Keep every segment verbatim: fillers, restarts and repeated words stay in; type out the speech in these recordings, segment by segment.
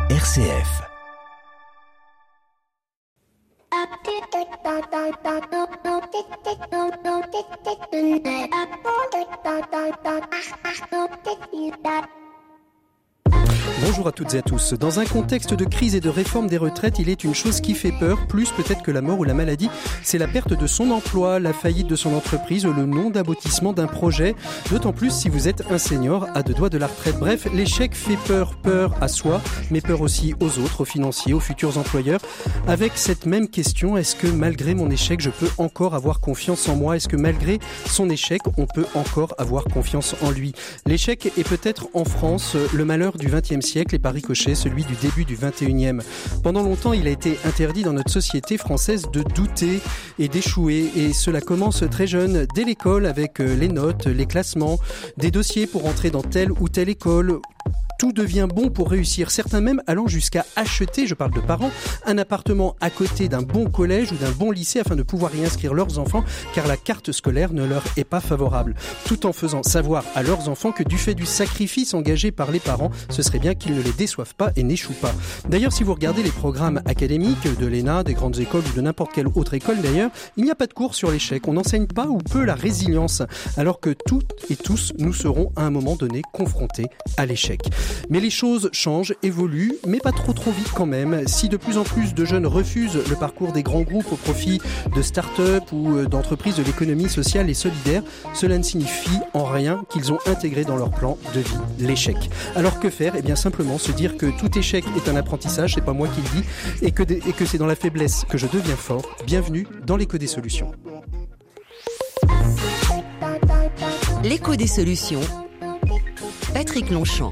R C F. Bonjour à toutes et à tous. Dans un contexte de crise et de réforme des retraites, il est une chose qui fait peur, plus peut-être que la mort ou la maladie, c'est la perte de son emploi, la faillite de son entreprise, le non-aboutissement d'un projet, d'autant plus si vous êtes un senior à deux doigts de la retraite. Bref, l'échec fait peur, peur à soi, mais peur aussi aux autres, aux financiers, aux futurs employeurs. Avec cette même question, est-ce que malgré mon échec, je peux encore avoir confiance en moi ? Est-ce que malgré son échec, on peut encore avoir confiance en lui ? L'échec est peut-être en France le malheur du vingtième siècle et par ricochet celui du début du vingt et unième. Pendant longtemps, il a été interdit dans notre société française de douter et d'échouer, et cela commence très jeune, dès l'école, avec les notes, les classements, des dossiers pour entrer dans telle ou telle école. Tout devient bon pour réussir, certains même allant jusqu'à acheter, je parle de parents, un appartement à côté d'un bon collège ou d'un bon lycée afin de pouvoir y inscrire leurs enfants, car la carte scolaire ne leur est pas favorable. Tout en faisant savoir à leurs enfants que du fait du sacrifice engagé par les parents, ce serait bien qu'ils ne les déçoivent pas et n'échouent pas. D'ailleurs, si vous regardez les programmes académiques de l'E N A, des grandes écoles ou de n'importe quelle autre école d'ailleurs, il n'y a pas de cours sur l'échec. On n'enseigne pas ou peu la résilience, alors que toutes et tous, nous serons à un moment donné confrontés à l'échec. Mais les choses changent, évoluent, mais pas trop trop vite quand même. Si de plus en plus de jeunes refusent le parcours des grands groupes au profit de start-up ou d'entreprises de l'économie sociale et solidaire, cela ne signifie en rien qu'ils ont intégré dans leur plan de vie l'échec. Alors que faire ? Eh bien simplement se dire que tout échec est un apprentissage, c'est pas moi qui le dis, et que, et que c'est dans la faiblesse que je deviens fort. Bienvenue dans l'écho des solutions. L'écho des solutions. Patrick Longchamp.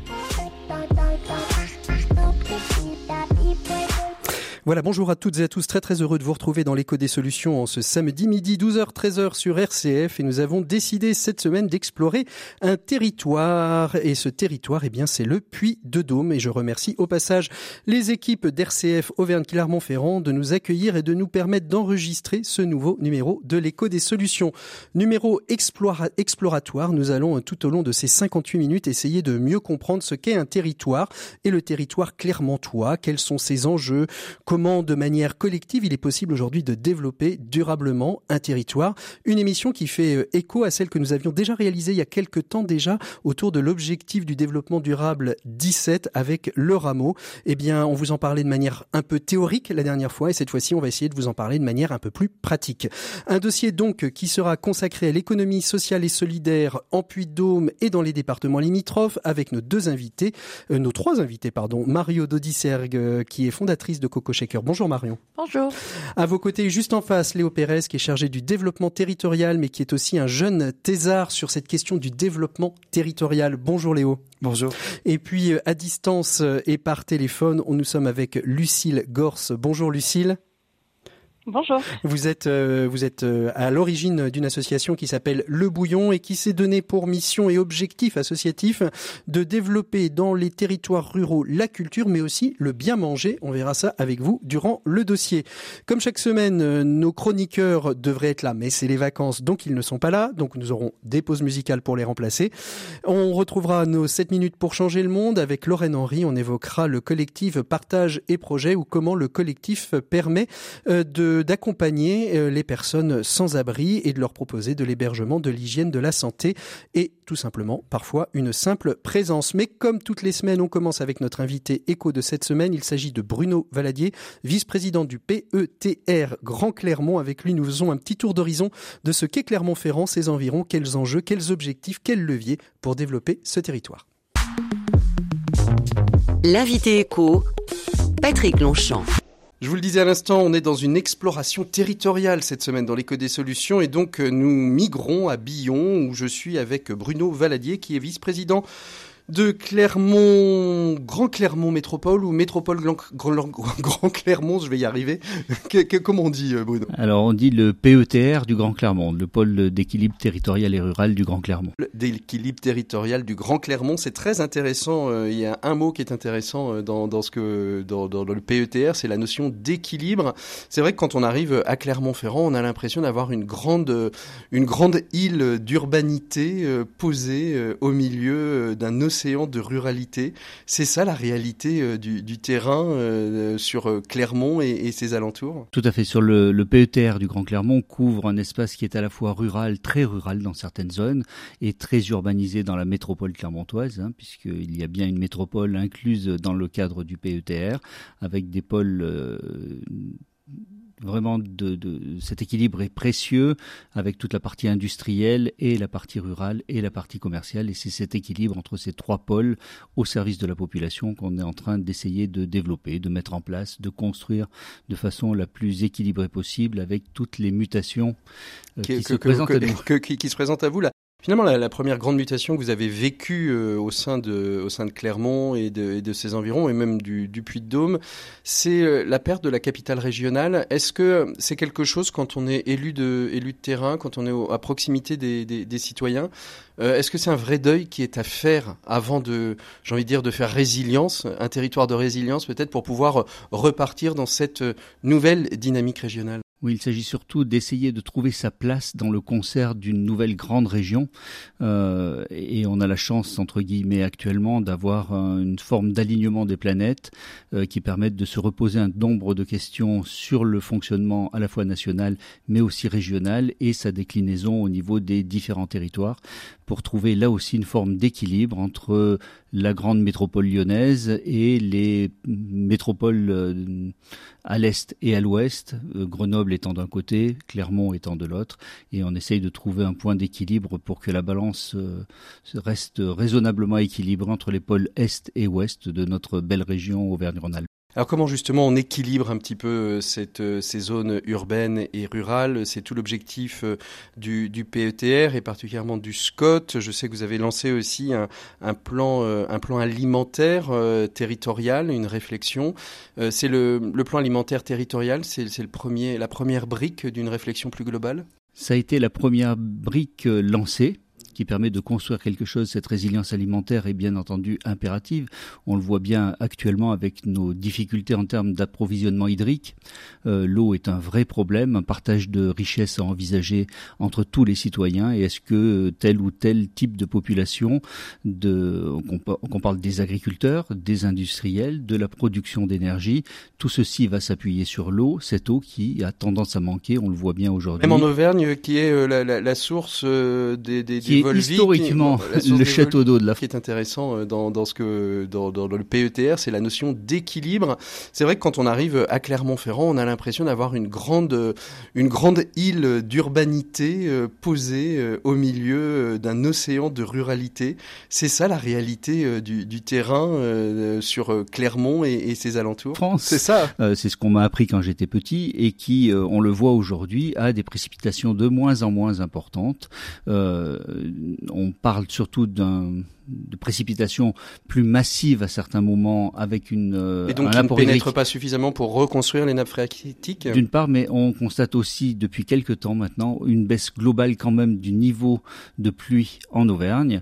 Voilà, bonjour à toutes et à tous, très très heureux de vous retrouver dans l'écho des solutions en ce samedi midi douze heures treize heures sur R C F, et nous avons décidé cette semaine d'explorer un territoire, et ce territoire, eh bien c'est le Puy-de-Dôme, et je remercie au passage les équipes d'R C F Auvergne-Clermont-Ferrand de nous accueillir et de nous permettre d'enregistrer ce nouveau numéro de l'écho des solutions. Numéro explora- exploratoire, nous allons tout au long de ces cinquante-huit minutes essayer de mieux comprendre ce qu'est un territoire et le territoire clermontois, quels sont ses enjeux, comment, de manière collective, il est possible aujourd'hui de développer durablement un territoire. Une émission qui fait écho à celle que nous avions déjà réalisée il y a quelques temps déjà autour de l'objectif du développement durable dix-sept avec le rameau. Eh bien, on vous en parlait de manière un peu théorique la dernière fois, et cette fois-ci, on va essayer de vous en parler de manière un peu plus pratique. Un dossier donc qui sera consacré à l'économie sociale et solidaire en Puy-de-Dôme et dans les départements limitrophes, avec nos deux invités, euh, nos trois invités, pardon, Mario Dodisergue, euh, qui est fondatrice de Coco Shaker. Bonjour Marion. Bonjour. À vos côtés, juste en face, Léo Pérez, qui est chargé du développement territorial, mais qui est aussi un jeune thésard sur cette question du développement territorial. Bonjour Léo. Bonjour. Et puis, à distance et par téléphone, nous sommes avec Lucille Gorce. Bonjour Lucille. Bonjour. Vous êtes, euh, vous êtes euh, à l'origine d'une association qui s'appelle Le Bouillon et qui s'est donné pour mission et objectif associatif de développer dans les territoires ruraux la culture, mais aussi le bien manger. On verra ça avec vous durant le dossier. Comme chaque semaine, euh, nos chroniqueurs devraient être là, mais c'est les vacances, donc ils ne sont pas là. Donc nous aurons des pauses musicales pour les remplacer. On retrouvera nos sept minutes pour changer le monde avec Lorraine Henry. On évoquera le collectif Partage et Projet, ou comment le collectif permet euh, de d'accompagner les personnes sans abri et de leur proposer de l'hébergement, de l'hygiène, de la santé et tout simplement parfois une simple présence. Mais comme toutes les semaines, on commence avec notre invité écho de cette semaine. Il s'agit de Bruno Valadier, vice-président du P E T R Grand Clermont. Avec lui, nous faisons un petit tour d'horizon de ce qu'est Clermont-Ferrand, ses environs, quels enjeux, quels objectifs, quels leviers pour développer ce territoire. L'invité écho, Patrick Longchamp. Je vous le disais à l'instant, on est dans une exploration territoriale cette semaine dans l'écho des solutions, et donc nous migrons à Billon où je suis avec Bruno Valadier qui est vice-président de Clermont, Grand Clermont Métropole ou Métropole Grand, Grand, Grand Clermont, je vais y arriver. que, que, comment on dit, Bruno ? Alors, on dit le P E T R du Grand Clermont, le pôle d'équilibre territorial et rural du Grand Clermont. D'équilibre territorial du Grand Clermont, c'est très intéressant. Il y a un mot qui est intéressant dans, dans, ce que, dans, dans le P E T R, c'est la notion d'équilibre. C'est vrai que quand on arrive à Clermont-Ferrand, on a l'impression d'avoir une grande, une grande île d'urbanité posée au milieu d'un océan océan de ruralité. C'est ça la réalité euh, du, du terrain euh, sur euh, Clermont et, et ses alentours? Tout à fait. Sur le, le P E T R du Grand Clermont couvre un espace qui est à la fois rural, très rural dans certaines zones, et très urbanisé dans la métropole clermontoise, hein, puisqu'il y a bien une métropole incluse dans le cadre du P E T R, avec des pôles... Euh, Vraiment, de, de, cet équilibre est précieux avec toute la partie industrielle et la partie rurale et la partie commerciale. Et c'est cet équilibre entre ces trois pôles au service de la population qu'on est en train d'essayer de développer, de mettre en place, de construire de façon la plus équilibrée possible avec toutes les mutations euh, qui, qui, se que, présentent que, à nous. Que, qui, qui se présentent à vous là. Finalement, la, la première grande mutation que vous avez vécue euh, au sein de, au sein de Clermont et de, et de ses environs, et même du, du Puy-de-Dôme, c'est euh, la perte de la capitale régionale. Est-ce que c'est quelque chose, quand on est élu de, élu de terrain, quand on est au, à proximité des, des, des citoyens, euh, est-ce que c'est un vrai deuil qui est à faire avant de, j'ai envie de dire, de faire résilience, un territoire de résilience peut-être, pour pouvoir repartir dans cette nouvelle dynamique régionale? Oui, il s'agit surtout d'essayer de trouver sa place dans le concert d'une nouvelle grande région. Euh, et on a la chance, entre guillemets, actuellement, d'avoir un, une forme d'alignement des planètes euh, qui permettent de se reposer un nombre de questions sur le fonctionnement à la fois national, mais aussi régional, et sa déclinaison au niveau des différents territoires, pour trouver là aussi une forme d'équilibre entre la grande métropole lyonnaise et les métropoles euh, à l'est et à l'ouest, euh, Grenoble étant d'un côté, Clermont étant de l'autre, et on essaye de trouver un point d'équilibre pour que la balance euh, reste raisonnablement équilibrée entre les pôles est et ouest de notre belle région Auvergne-Rhône-Alpes. Alors comment justement on équilibre un petit peu cette, ces zones urbaines et rurales? C'est tout l'objectif du, du P E T R et particulièrement du S C O T. Je sais que vous avez lancé aussi un, un, plan, un plan alimentaire euh, territorial, une réflexion. Euh, c'est le, le plan alimentaire territorial, c'est, c'est le premier, la première brique d'une réflexion plus globale? Ça a été la première brique lancée, qui permet de construire quelque chose. Cette résilience alimentaire est bien entendu impérative. On le voit bien actuellement avec nos difficultés en termes d'approvisionnement hydrique. Euh, l'eau est un vrai problème, un partage de richesses à envisager entre tous les citoyens. Et est-ce que tel ou tel type de population, de, qu'on parle des agriculteurs, des industriels, de la production d'énergie, tout ceci va s'appuyer sur l'eau, cette eau qui a tendance à manquer, on le voit bien aujourd'hui. Même en Auvergne, qui est la, la, la source des, des, des historiquement qui, le château d'eau de la. Ce qui est intéressant dans, dans ce que dans, dans, dans le P E T R, c'est la notion d'équilibre. C'est vrai que quand on arrive à Clermont-Ferrand, on a l'impression d'avoir une grande une grande île d'urbanité euh, posée euh, au milieu euh, d'un océan de ruralité. C'est ça la réalité euh, du, du terrain euh, sur euh, Clermont et, et ses alentours. France, c'est ça. Euh, c'est ce qu'on m'a appris quand j'étais petit et qui, euh, on le voit aujourd'hui, a des précipitations de moins en moins importantes. Euh, On parle surtout d'un, de précipitations plus massives à certains moments avec une euh, et donc qui ne pénètrent pas suffisamment pour reconstruire les nappes phréatiques. D'une part, mais on constate aussi depuis quelque temps maintenant une baisse globale quand même du niveau de pluie en Auvergne,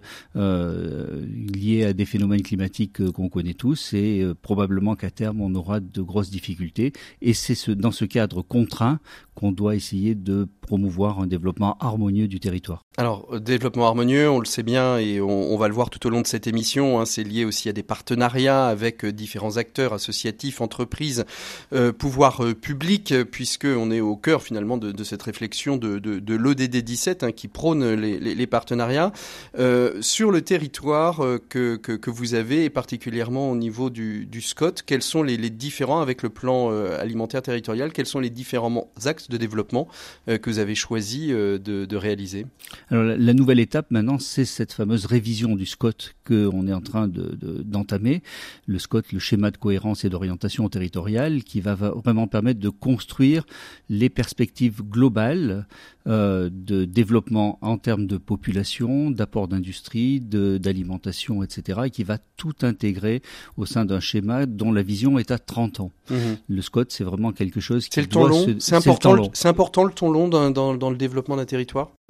euh, liée à des phénomènes climatiques qu'on connaît tous, et euh, probablement qu'à terme on aura de grosses difficultés. Et c'est ce, dans ce cadre contraint qu'on doit essayer de promouvoir un développement harmonieux du territoire. Alors, développement harmonieux, on le sait bien et on, on va le voir tout au long de cette émission, hein, c'est lié aussi à des partenariats avec euh, différents acteurs associatifs, entreprises, euh, pouvoirs euh, publics, puisqu'on est au cœur finalement de, de cette réflexion de, de, de l'O D D dix-sept hein, qui prône les, les, les partenariats. Euh, sur le territoire euh, que, que, que vous avez, et particulièrement au niveau du, du S C O T, quels sont les, les différents, avec le plan euh, alimentaire territorial, quels sont les différents axes de développement euh, que vous avez choisi euh, de, de réaliser? Alors la, la nouvelle étape maintenant, c'est cette fameuse révision du S C O T qu'on est en train de, de, d'entamer. Le S C O T, le schéma de cohérence et d'orientation territoriale, qui va vraiment permettre de construire les perspectives globales euh, de développement en termes de population, d'apport d'industrie, de, d'alimentation, et cetera, et qui va tout intégrer au sein d'un schéma dont la vision est à trente ans. Mmh. Le S C O T, c'est vraiment quelque chose qui c'est le doit temps long. Se... C'est important, c'est, le, c'est important le temps long dans, dans, dans le développement d'un territoire.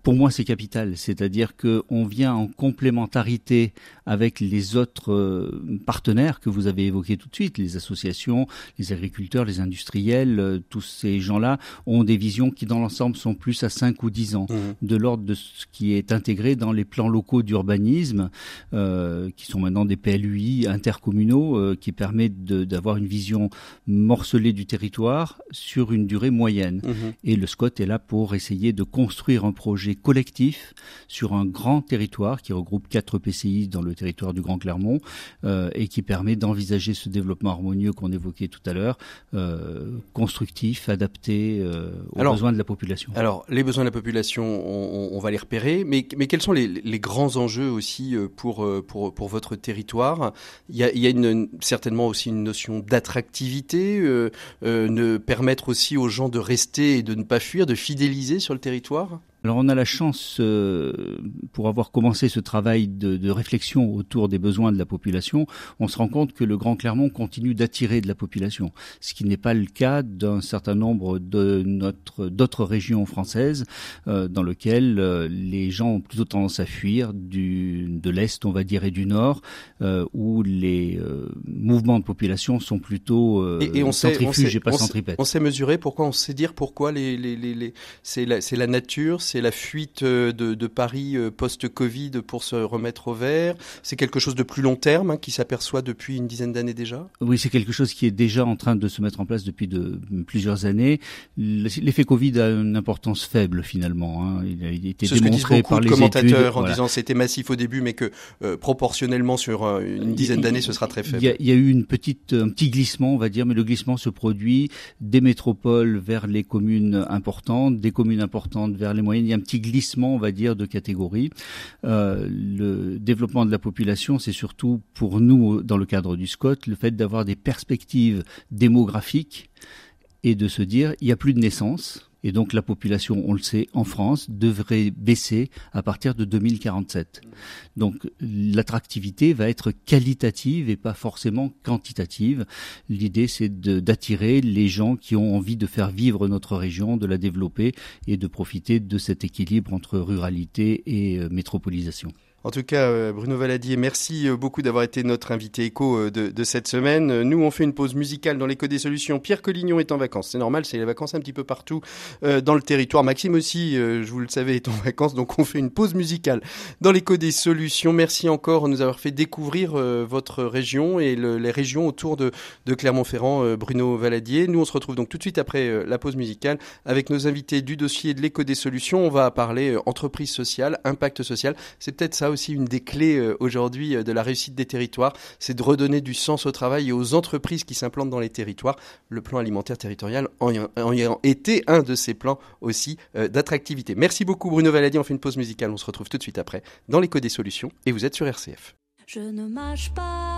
Pour moi, c'est capital, c'est-à-dire qu'on vient en complémentarité avec les autres euh, partenaires que vous avez évoqués tout de suite, les associations, les agriculteurs, les industriels, euh, tous ces gens-là ont des visions qui dans l'ensemble sont plus à cinq ou dix ans, mmh. de l'ordre de ce qui est intégré dans les plans locaux d'urbanisme, euh, qui sont maintenant des P L U I intercommunaux, euh, qui permettent de, d'avoir une vision morcelée du territoire sur une durée moyenne. Mmh. Et le S C O T est là pour essayer de construire un projet collectif sur un grand territoire qui regroupe quatre P C I dans le territoire du Grand Clermont euh, et qui permet d'envisager ce développement harmonieux qu'on évoquait tout à l'heure, euh, constructif, adapté euh, aux alors, besoins de la population. Alors, les besoins de la population, on, on va les repérer, mais, mais quels sont les, les grands enjeux aussi pour, pour, pour votre territoire ? Il y a, il y a une, certainement aussi une notion d'attractivité, euh, euh, ne permettre aussi aux gens de rester et de ne pas fuir, de fidéliser sur le territoire ? Alors on a la chance, euh, pour avoir commencé ce travail de, de réflexion autour des besoins de la population, on se rend compte que le Grand Clermont continue d'attirer de la population, ce qui n'est pas le cas d'un certain nombre de notre, d'autres régions françaises euh, dans lesquelles euh, les gens ont plutôt tendance à fuir du, de l'Est, on va dire, et du Nord, euh, où les euh, mouvements de population sont plutôt euh, et, et on centrifuges sait, et pas centripètes. On sait mesurer pourquoi, on sait dire pourquoi les, les, les, les, c'est, la, c'est la nature, c'est la fuite de, de Paris post-Covid pour se remettre au vert. C'est quelque chose de plus long terme hein, qui s'aperçoit depuis une dizaine d'années déjà. Oui, c'est quelque chose qui est déjà en train de se mettre en place depuis de, plusieurs années. L'effet Covid a une importance faible finalement. Hein. Il a été c'est démontré par les études. C'est ce que disent beaucoup de commentateurs en voilà. disant que c'était massif au début, mais que euh, proportionnellement sur euh, une dizaine d'années, ce sera très faible. Il y a, il y a eu une petite, un petit glissement, on va dire, mais le glissement se produit des métropoles vers les communes importantes, des communes importantes vers les moyennes. Il y a un petit glissement, on va dire, de catégorie. Euh, le développement de la population, c'est surtout pour nous, dans le cadre du S C O T, le fait d'avoir des perspectives démographiques et de se dire, il n'y a plus de naissance. Et donc la population, on le sait, en France, devrait baisser à partir de deux mille quarante-sept. Donc l'attractivité va être qualitative et pas forcément quantitative. L'idée, c'est de, d'attirer les gens qui ont envie de faire vivre notre région, de la développer et de profiter de cet équilibre entre ruralité et euh, métropolisation. En tout cas, Bruno Valadier, merci beaucoup d'avoir été notre invité éco de, de cette semaine. Nous, on fait une pause musicale dans l'éco des solutions. Pierre Collignon est en vacances. C'est normal, c'est les vacances un petit peu partout euh, dans le territoire. Maxime aussi, euh, je vous le savais, est en vacances. Donc, on fait une pause musicale dans l'éco des solutions. Merci encore de nous avoir fait découvrir euh, votre région et le, les régions autour de, de Clermont-Ferrand, euh, Bruno Valadier. Nous, on se retrouve donc tout de suite après euh, la pause musicale avec nos invités du dossier de l'éco des solutions. On va parler euh, entreprise sociale, impact social. C'est peut-être ça aussi une des clés euh, aujourd'hui euh, de la réussite des territoires, c'est de redonner du sens au travail et aux entreprises qui s'implantent dans les territoires. Le plan alimentaire territorial en ayant été un de ces plans aussi euh, d'attractivité. Merci beaucoup Bruno Valadier, on fait une pause musicale, on se retrouve tout de suite après dans l'écho des solutions et vous êtes sur R C F. Je ne mâche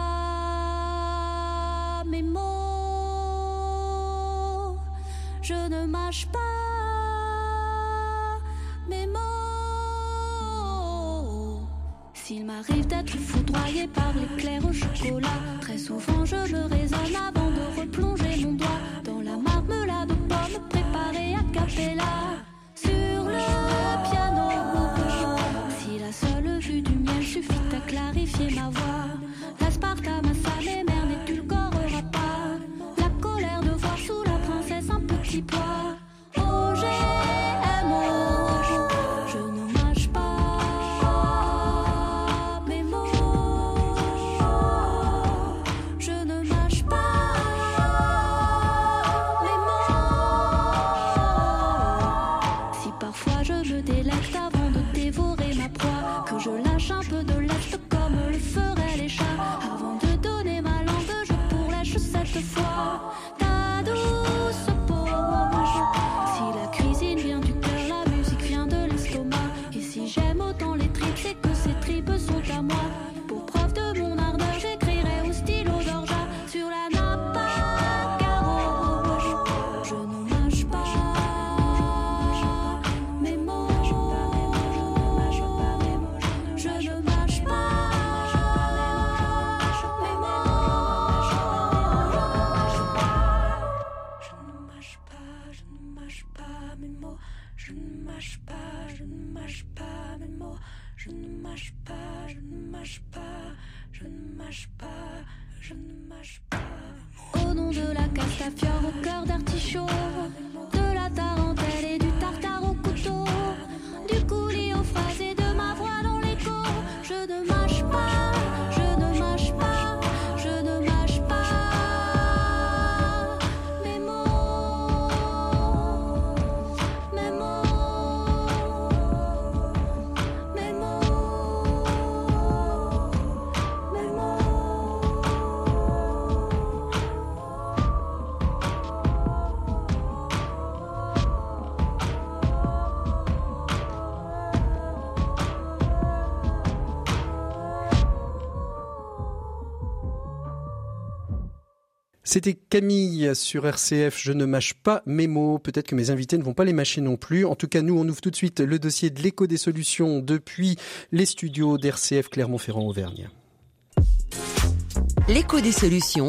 pas mes mots, je ne mâche pas mes mots. S'il m'arrive d'être foudroyé par l'éclair au chocolat, très souvent je me raisonne avant de replonger mon doigt dans la marmelade aux pommes préparée à cappella sur le piano. Si la seule vue du miel suffit à clarifier ma voix, l'aspartame à sa mère n'édulcorera pas la colère de voir sous la princesse un petit pois. Oh, j'ai castafiore au cœur d'artichaut, de la tarentelle et du tartare au couteau, du coulis aux phrases et de ma voix dans l'écho. Je ne mâche pas, je ne mâche pas, je ne mâche pas mes mots, mes mots, mes mots, mes mots. C'était Camille sur R C F, je ne mâche pas mes mots. Peut-être que mes invités ne vont pas les mâcher non plus. En tout cas, nous, on ouvre tout de suite le dossier de l'écho des solutions depuis les studios d'R C F Clermont-Ferrand-Auvergne. L'écho des solutions.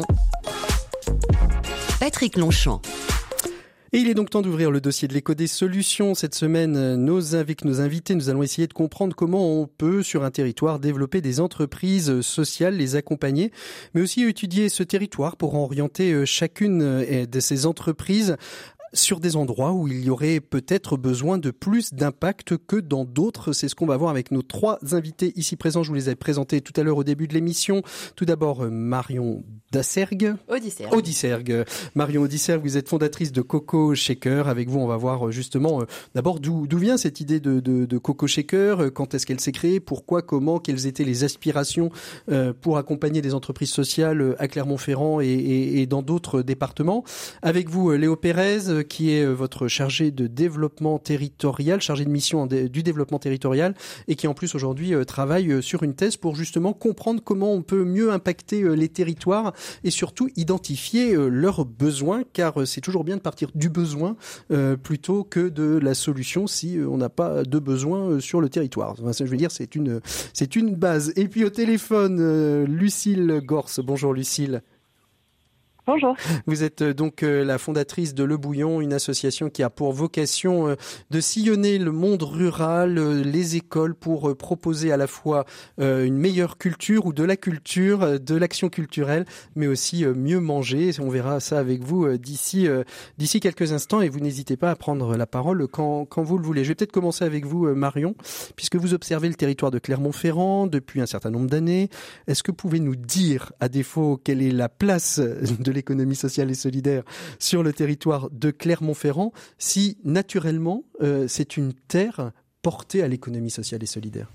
Patrick Longchamp. Et il est donc temps d'ouvrir le dossier de l'écho des solutions. Cette semaine, nos, avec nos invités, nous allons essayer de comprendre comment on peut, sur un territoire, développer des entreprises sociales, les accompagner, mais aussi étudier ce territoire pour orienter chacune de ces entreprises sur des endroits où il y aurait peut-être besoin de plus d'impact que dans d'autres. C'est ce qu'on va voir avec nos trois invités ici présents. Je vous les ai présentés tout à l'heure au début de l'émission. Tout d'abord, Marion Dassergue. Audicergue. Audicergue. Marion Audicergue, vous êtes fondatrice de Coco Shaker. Avec vous, on va voir justement euh, d'abord d'où, d'où vient cette idée de, de, de Coco Shaker, quand est-ce qu'elle s'est créée, pourquoi, comment, quelles étaient les aspirations euh, pour accompagner des entreprises sociales à Clermont-Ferrand et, et, et dans d'autres départements. Avec vous, Léo Pérez, qui est votre chargé de développement territorial, chargé de mission du développement territorial, et qui en plus aujourd'hui travaille sur une thèse pour justement comprendre comment on peut mieux impacter les territoires et surtout identifier leurs besoins, car c'est toujours bien de partir du besoin euh, plutôt que de la solution si on n'a pas de besoin sur le territoire. Enfin, je veux dire, c'est une, c'est une base. Et puis au téléphone, euh, Lucille Gorce. Bonjour Lucille. Bonjour. Vous êtes donc la fondatrice de Le Bouillon, une association qui a pour vocation de sillonner le monde rural, les écoles, pour proposer à la fois une meilleure culture ou de la culture, de l'action culturelle, mais aussi mieux manger. On verra ça avec vous d'ici d'ici quelques instants et vous n'hésitez pas à prendre la parole quand, quand vous le voulez. Je vais peut-être commencer avec vous, Marion, puisque vous observez le territoire de Clermont-Ferrand depuis un certain nombre d'années. Est-ce que vous pouvez nous dire, à défaut, quelle est la place de l'économie sociale et solidaire sur le territoire de Clermont-Ferrand, si naturellement euh, c'est une terre portée à l'économie sociale et solidaire?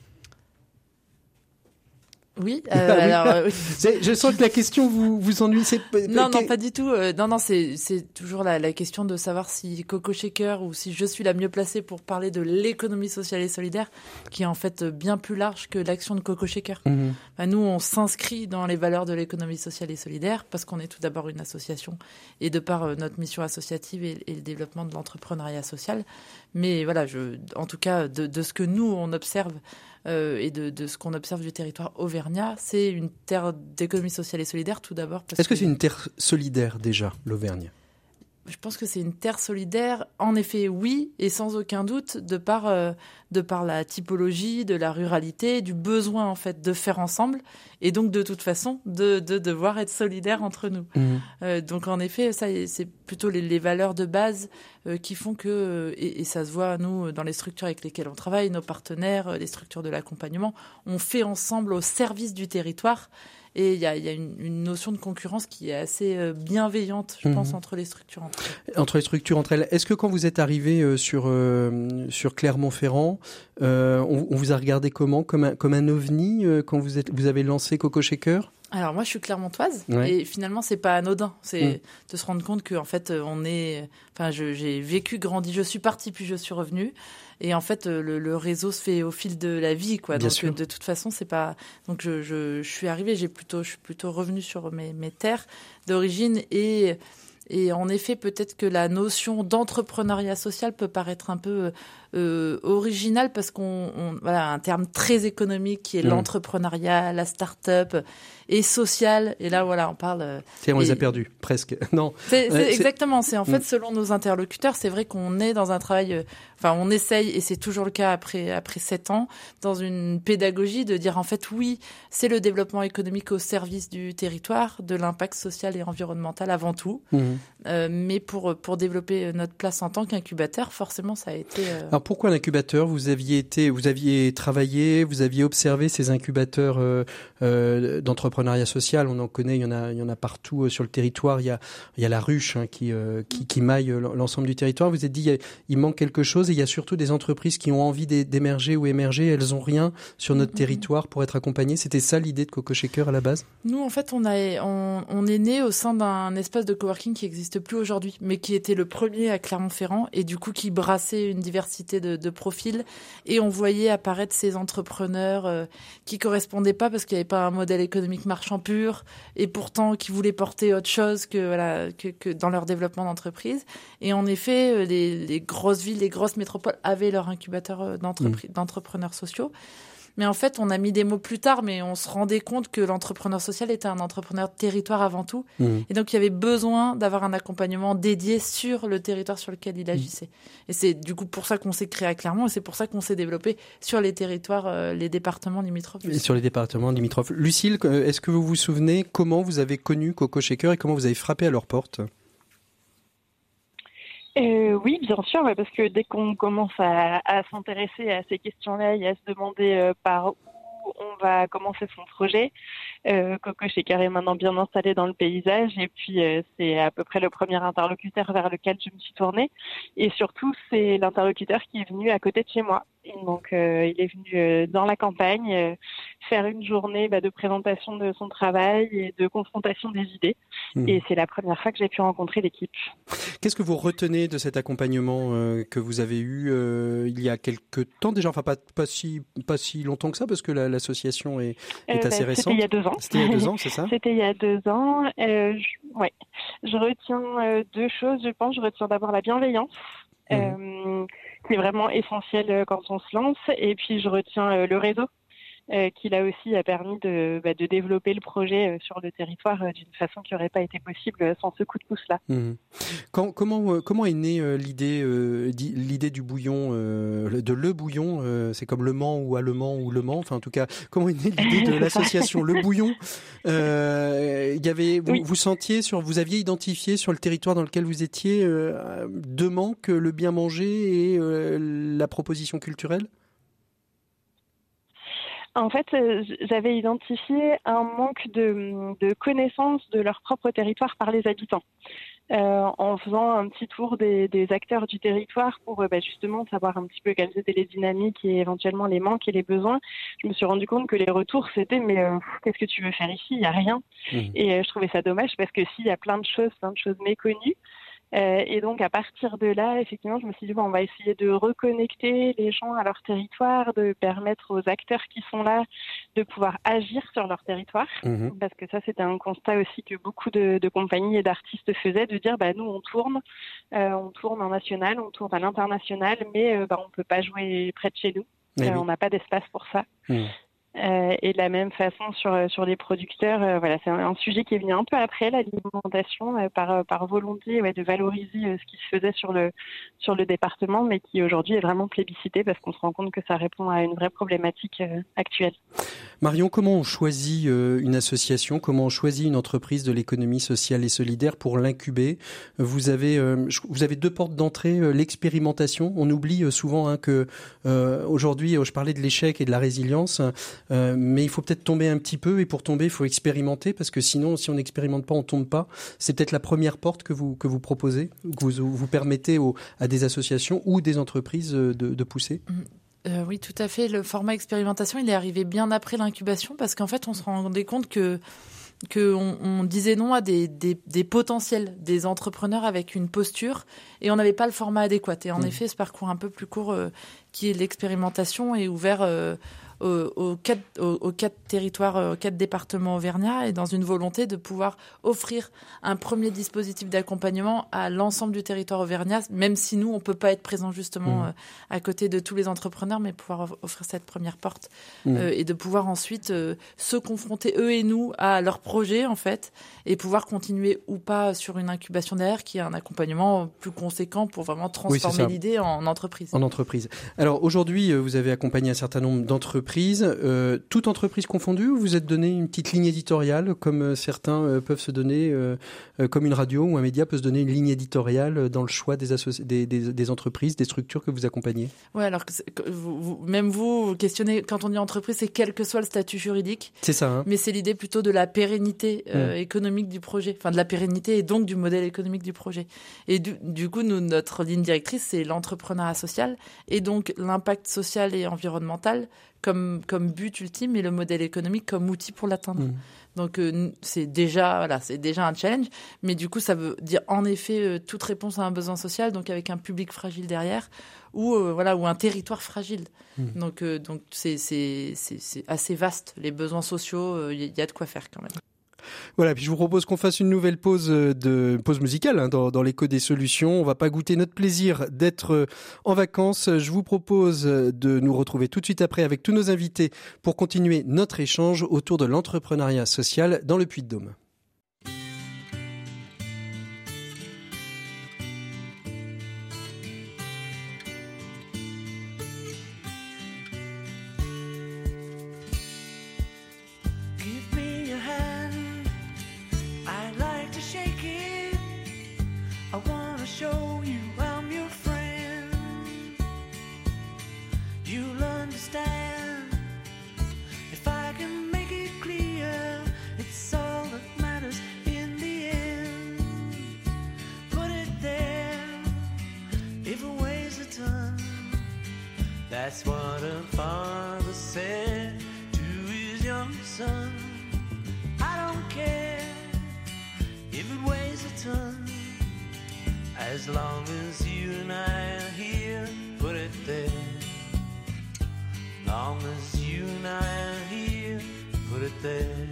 Oui, euh, alors oui. Je sens que la question vous vous ennuie. C'est... Non, non, pas du tout. Euh, non, non, c'est c'est toujours la, la question de savoir si Coco Shaker ou si je suis la mieux placée pour parler de l'économie sociale et solidaire, qui est en fait bien plus large que l'action de Coco Shaker. Mmh. Enfin, nous, on s'inscrit dans les valeurs de l'économie sociale et solidaire parce qu'on est tout d'abord une association et de par euh, notre mission associative et, et le développement de l'entrepreneuriat social. Mais voilà, je, en tout cas, de, de ce que nous on observe. Euh, et de, de ce qu'on observe du territoire auvergnat, c'est une terre d'économie sociale et solidaire tout d'abord. Parce Est-ce que, que c'est une terre solidaire déjà, l'Auvergne ? Je pense que c'est une terre solidaire. En effet, oui, et sans aucun doute, de par, euh, de par la typologie, de la ruralité, du besoin en fait de faire ensemble, et donc de toute façon de, de devoir être solidaire entre nous. Mmh. Euh, donc en effet, ça, c'est plutôt les, les valeurs de base euh, qui font que, et, et ça se voit nous dans les structures avec lesquelles on travaille, nos partenaires, les structures de l'accompagnement, on fait ensemble au service du territoire. Et il y a, y a une, une notion de concurrence qui est assez bienveillante, je mmh. pense, entre les structures entre elles. Entre les structures entre elles. Est-ce que quand vous êtes arrivé sur euh, sur Clermont-Ferrand, euh, on, on vous a regardé comment, comme un comme un ovni euh, quand vous êtes vous avez lancé Coco Shaker ? Alors moi je suis clermontoise ouais. et finalement c'est pas anodin, c'est mmh. de se rendre compte que en fait on est, enfin je, j'ai vécu, grandi, je suis partie puis je suis revenue et en fait le, le réseau se fait au fil de la vie quoi. Bien donc sûr. De toute façon c'est pas, donc je, je, je suis arrivée, j'ai plutôt, je suis plutôt revenue sur mes, mes terres d'origine et Et en effet, peut-être que la notion d'entrepreneuriat social peut paraître un peu euh, originale parce qu'on, on, voilà, un terme très économique qui est mmh. l'entrepreneuriat, la start-up. et sociale. Et là, voilà, on parle. Euh, Tiens, on et... les a perdus, presque. Non. C'est, c'est euh, exactement. C'est en fait, mmh. selon nos interlocuteurs, c'est vrai qu'on est dans un travail. Euh, enfin, on essaye, et c'est toujours le cas après après sept ans, dans une pédagogie de dire en fait, oui, c'est le développement économique au service du territoire, de l'impact social et environnemental avant tout. Mmh. Euh, mais pour pour développer notre place en tant qu'incubateur, forcément, ça a été. Euh... Alors pourquoi l'incubateur ? Vous aviez été, vous aviez travaillé, vous aviez observé ces incubateurs euh, euh, d'entrepreneuriat social. On en connaît, il y en a, il y en a partout euh, sur le territoire. Il y a, il y a la ruche hein, qui, euh, qui qui maille l'ensemble du territoire. Vous vous êtes dit, il, y a, il manque quelque chose et il y a surtout des entreprises qui ont envie d'émerger ou émerger. Elles ont rien sur notre mmh. territoire pour être accompagnées. C'était ça l'idée de Coco Shaker à la base ? Nous, en fait, on a, on, on est né au sein d'un espace de coworking qui n'existe plus aujourd'hui, mais qui était le premier à Clermont-Ferrand et du coup qui brassait une diversité de, de profils. Et on voyait apparaître ces entrepreneurs euh, qui correspondaient pas parce qu'il n'y avait pas un modèle économique marchand pur et pourtant qui voulaient porter autre chose que, voilà, que, que dans leur développement d'entreprise. Et en effet, les, les grosses villes, les grosses métropoles avaient leur incubateur d'entreprise, mmh. d'entrepreneurs sociaux. Mais en fait, on a mis des mots plus tard, mais on se rendait compte que l'entrepreneur social était un entrepreneur de territoire avant tout. Mmh. Et donc, il y avait besoin d'avoir un accompagnement dédié sur le territoire sur lequel il agissait. Mmh. Et c'est du coup pour ça qu'on s'est créé à Clermont et c'est pour ça qu'on s'est développé sur les territoires, euh, les départements limitrophes. Et sur les départements limitrophes. Lucille, est-ce que vous vous souvenez comment vous avez connu Coco Shaker et comment vous avez frappé à leur porte ? Euh, oui, bien sûr, parce que dès qu'on commence à, à s'intéresser à ces questions-là et à se demander euh, par où on va commencer son projet, euh, Coco Shaker est maintenant bien installé dans le paysage et puis euh, c'est à peu près le premier interlocuteur vers lequel je me suis tournée et surtout c'est l'interlocuteur qui est venu à côté de chez moi. Et donc euh, il est venu euh, dans la campagne euh, faire une journée bah, de présentation de son travail et de confrontation des idées. Mmh. Et c'est la première fois que j'ai pu rencontrer l'équipe. Qu'est-ce que vous retenez de cet accompagnement euh, que vous avez eu euh, il y a quelques temps déjà, enfin pas, pas, si, pas si longtemps que ça parce que la, l'association est, est euh, assez bah, récente. C'était il y a deux ans. C'était il y a deux ans, c'est ça ? C'était il y a deux ans. Euh, je, ouais. je retiens euh, deux choses, je pense. Je retiens d'abord la bienveillance. Mmh. Euh, qui est vraiment essentiel quand on se lance. Et puis, je retiens euh, le réseau euh, qui, là aussi, a permis de, bah, de développer le projet euh, sur le territoire euh, d'une façon qui n'aurait pas été possible sans ce coup de pouce-là. Mmh. Quand, comment, euh, comment est née euh, l'idée, euh, l'idée du bouillon, euh, de Le Bouillon euh, c'est comme Le Mans ou Allemand ou Le Mans. Enfin, en tout cas, comment est née l'idée de l'association Le Bouillon euh, y avait, vous, oui. vous sentiez, sur, vous aviez identifié sur le territoire dans lequel vous étiez euh, deux manques, le bien manger et euh, la proposition culturelle ? En fait, j'avais identifié un manque de, de connaissance de leur propre territoire par les habitants. Euh, en faisant un petit tour des, des acteurs du territoire pour bah, justement savoir un petit peu quelles étaient les dynamiques et éventuellement les manques et les besoins, je me suis rendu compte que les retours c'était mais euh, qu'est-ce que tu veux faire ici ? Il n'y a rien. Mmh. Et euh, je trouvais ça dommage parce que s'il y a plein de choses, plein de choses méconnues. Euh, et donc, à partir de là, effectivement, je me suis dit, bon, on va essayer de reconnecter les gens à leur territoire, de permettre aux acteurs qui sont là de pouvoir agir sur leur territoire. Mmh. Parce que ça, c'était un constat aussi que beaucoup de, de compagnies et d'artistes faisaient, de dire, bah, nous, on tourne, euh, on tourne en national, on tourne à l'international, mais euh, bah, on ne peut pas jouer près de chez nous. Euh, oui. On n'a pas d'espace pour ça. Mmh. Euh, et de la même façon sur sur les producteurs, euh, voilà, c'est un, un sujet qui est venu un peu après l'alimentation, euh, par par volonté, ouais, de valoriser euh, ce qui se faisait sur le sur le département, mais qui aujourd'hui est vraiment plébiscité parce qu'on se rend compte que ça répond à une vraie problématique euh, actuelle. Marion, comment on choisit euh, une association, comment on choisit une entreprise de l'économie sociale et solidaire pour l'incuber ? Vous avez euh, vous avez deux portes d'entrée, euh, l'expérimentation. On oublie euh, souvent hein, que euh, aujourd'hui, euh, je parlais de l'échec et de la résilience. Euh, mais il faut peut-être tomber un petit peu et pour tomber, il faut expérimenter parce que sinon, si on n'expérimente pas, on tombe pas. C'est peut-être la première porte que vous que vous proposez, que vous vous permettez aux, à des associations ou des entreprises de, de pousser. Euh, oui, tout à fait. Le format expérimentation, il est arrivé bien après l'incubation parce qu'en fait, on se rendait compte que qu'on on disait non à des, des, des potentiels, des entrepreneurs avec une posture et on n'avait pas le format adéquat. Et en mmh. effet, ce parcours un peu plus court euh, qui est l'expérimentation est ouvert euh, aux, aux, quatre, aux, aux quatre territoires, aux quatre départements auvergnats, et dans une volonté de pouvoir offrir un premier dispositif d'accompagnement à l'ensemble du territoire auvergnat, même si nous, on peut pas être présent justement mmh. euh, à côté de tous les entrepreneurs, mais pouvoir offrir cette première porte mmh. euh, et de pouvoir ensuite euh, se confronter, eux et nous, à leurs projets, en fait, et pouvoir continuer ou pas sur une incubation derrière, qui est un accompagnement plus conséquent pour vraiment transformer oui, l'idée en entreprise. En entreprise. Alors aujourd'hui, vous avez accompagné un certain nombre d'entreprises, euh, toutes entreprises confondues, ou vous êtes donné une petite ligne éditoriale, comme certains euh, peuvent se donner, euh, euh, comme une radio ou un média peut se donner une ligne éditoriale dans le choix des, associ- des, des, des entreprises, des structures que vous accompagnez? Oui, alors que, que vous, vous, même vous, vous questionnez, quand on dit entreprise, c'est quel que soit le statut juridique. C'est ça. Hein. Mais c'est l'idée plutôt de la pérennité euh, mmh. économique du projet, enfin de la pérennité et donc du modèle économique du projet. Et du, du coup, nous, notre ligne directrice, c'est l'entrepreneuriat social et donc l'impact social et environnemental comme, comme but ultime et le modèle économique comme outil pour l'atteindre. Mmh. Donc euh, c'est déjà voilà, c'est déjà un challenge, mais du coup ça veut dire en effet euh, toute réponse à un besoin social, donc avec un public fragile derrière, ou euh, voilà, ou un territoire fragile. Mmh. Donc euh, donc c'est c'est c'est c'est assez vaste, les besoins sociaux, il euh, y a de quoi faire quand même. Voilà, puis je vous propose qu'on fasse une nouvelle pause de pause musicale hein, dans, dans l'écho des solutions. On va pas goûter notre plaisir d'être en vacances. Je vous propose de nous retrouver tout de suite après avec tous nos invités pour continuer notre échange autour de l'entrepreneuriat social dans le Puy-de-Dôme. Show you I'm your friend. You'll understand if I can make it clear. It's all that matters in the end. Put it there if it weighs a ton. That's what a father said to his young son. I don't care if it weighs a ton. As long as you and I are here, put it there. Long as you and I are here, put it there.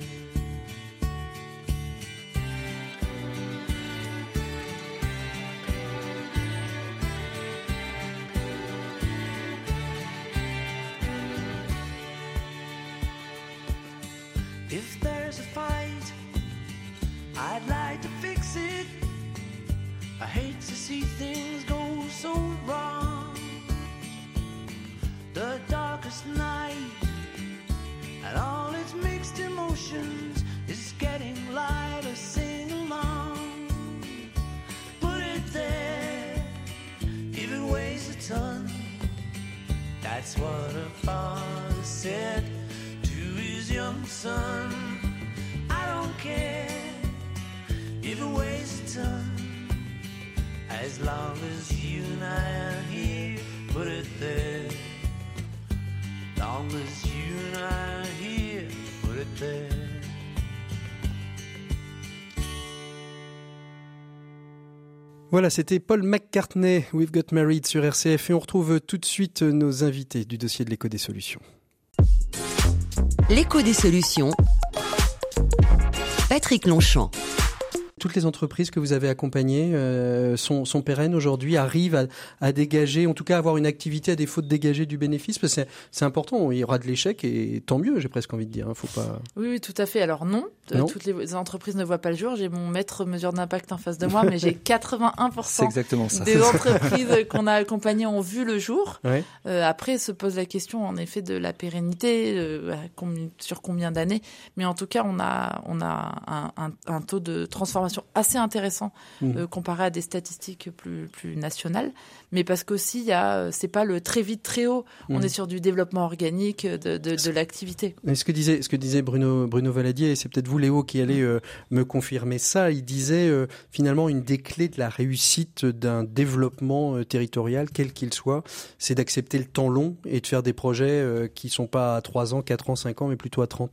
If there's a fight, I'd like to fix it. I hate to see things go so wrong. The darkest night and all its mixed emotions is getting lighter, sing along. Put it there, if it weighs a ton. That's what a father said to his young son. I don't care if it weighs a ton. As long as you and I are here, put it there. Long as you and I are here, put it there. Voilà, c'était Paul McCartney, We've Got Married sur R C F et on retrouve tout de suite nos invités du dossier de l'écho des solutions. L'écho des solutions. Patrick Longchamp. Toutes les entreprises que vous avez accompagnées euh, sont, sont pérennes aujourd'hui, arrivent à, à dégager, en tout cas à avoir une activité à défaut de dégager du bénéfice, parce que c'est, c'est important, il y aura de l'échec et tant mieux, j'ai presque envie de dire. Hein, faut pas... Oui, oui, tout à fait. Alors non, non, toutes les entreprises ne voient pas le jour. J'ai mon maître mesure d'impact en face de moi, mais j'ai quatre-vingt-un pour cent c'est exactement ça. des entreprises qu'on a accompagnées ont vu le jour. Ouais. Euh, après, se pose la question en effet de la pérennité, euh, sur combien d'années. Mais en tout cas, on a, on a un, un, un taux de transformation assez intéressant mmh. euh, comparé à des statistiques plus plus nationales, mais parce qu'aussi il y a c'est pas le très vite très haut, mmh. on est sur du développement organique de de, de l'activité. Mais ce que disait ce que disait Bruno Bruno Valadier, et c'est peut-être vous Léo qui allez euh, me confirmer ça, il disait euh, finalement une des clés de la réussite d'un développement euh, territorial quel qu'il soit, c'est d'accepter le temps long et de faire des projets euh, qui sont pas à trois ans, quatre ans, cinq ans, mais plutôt à trente.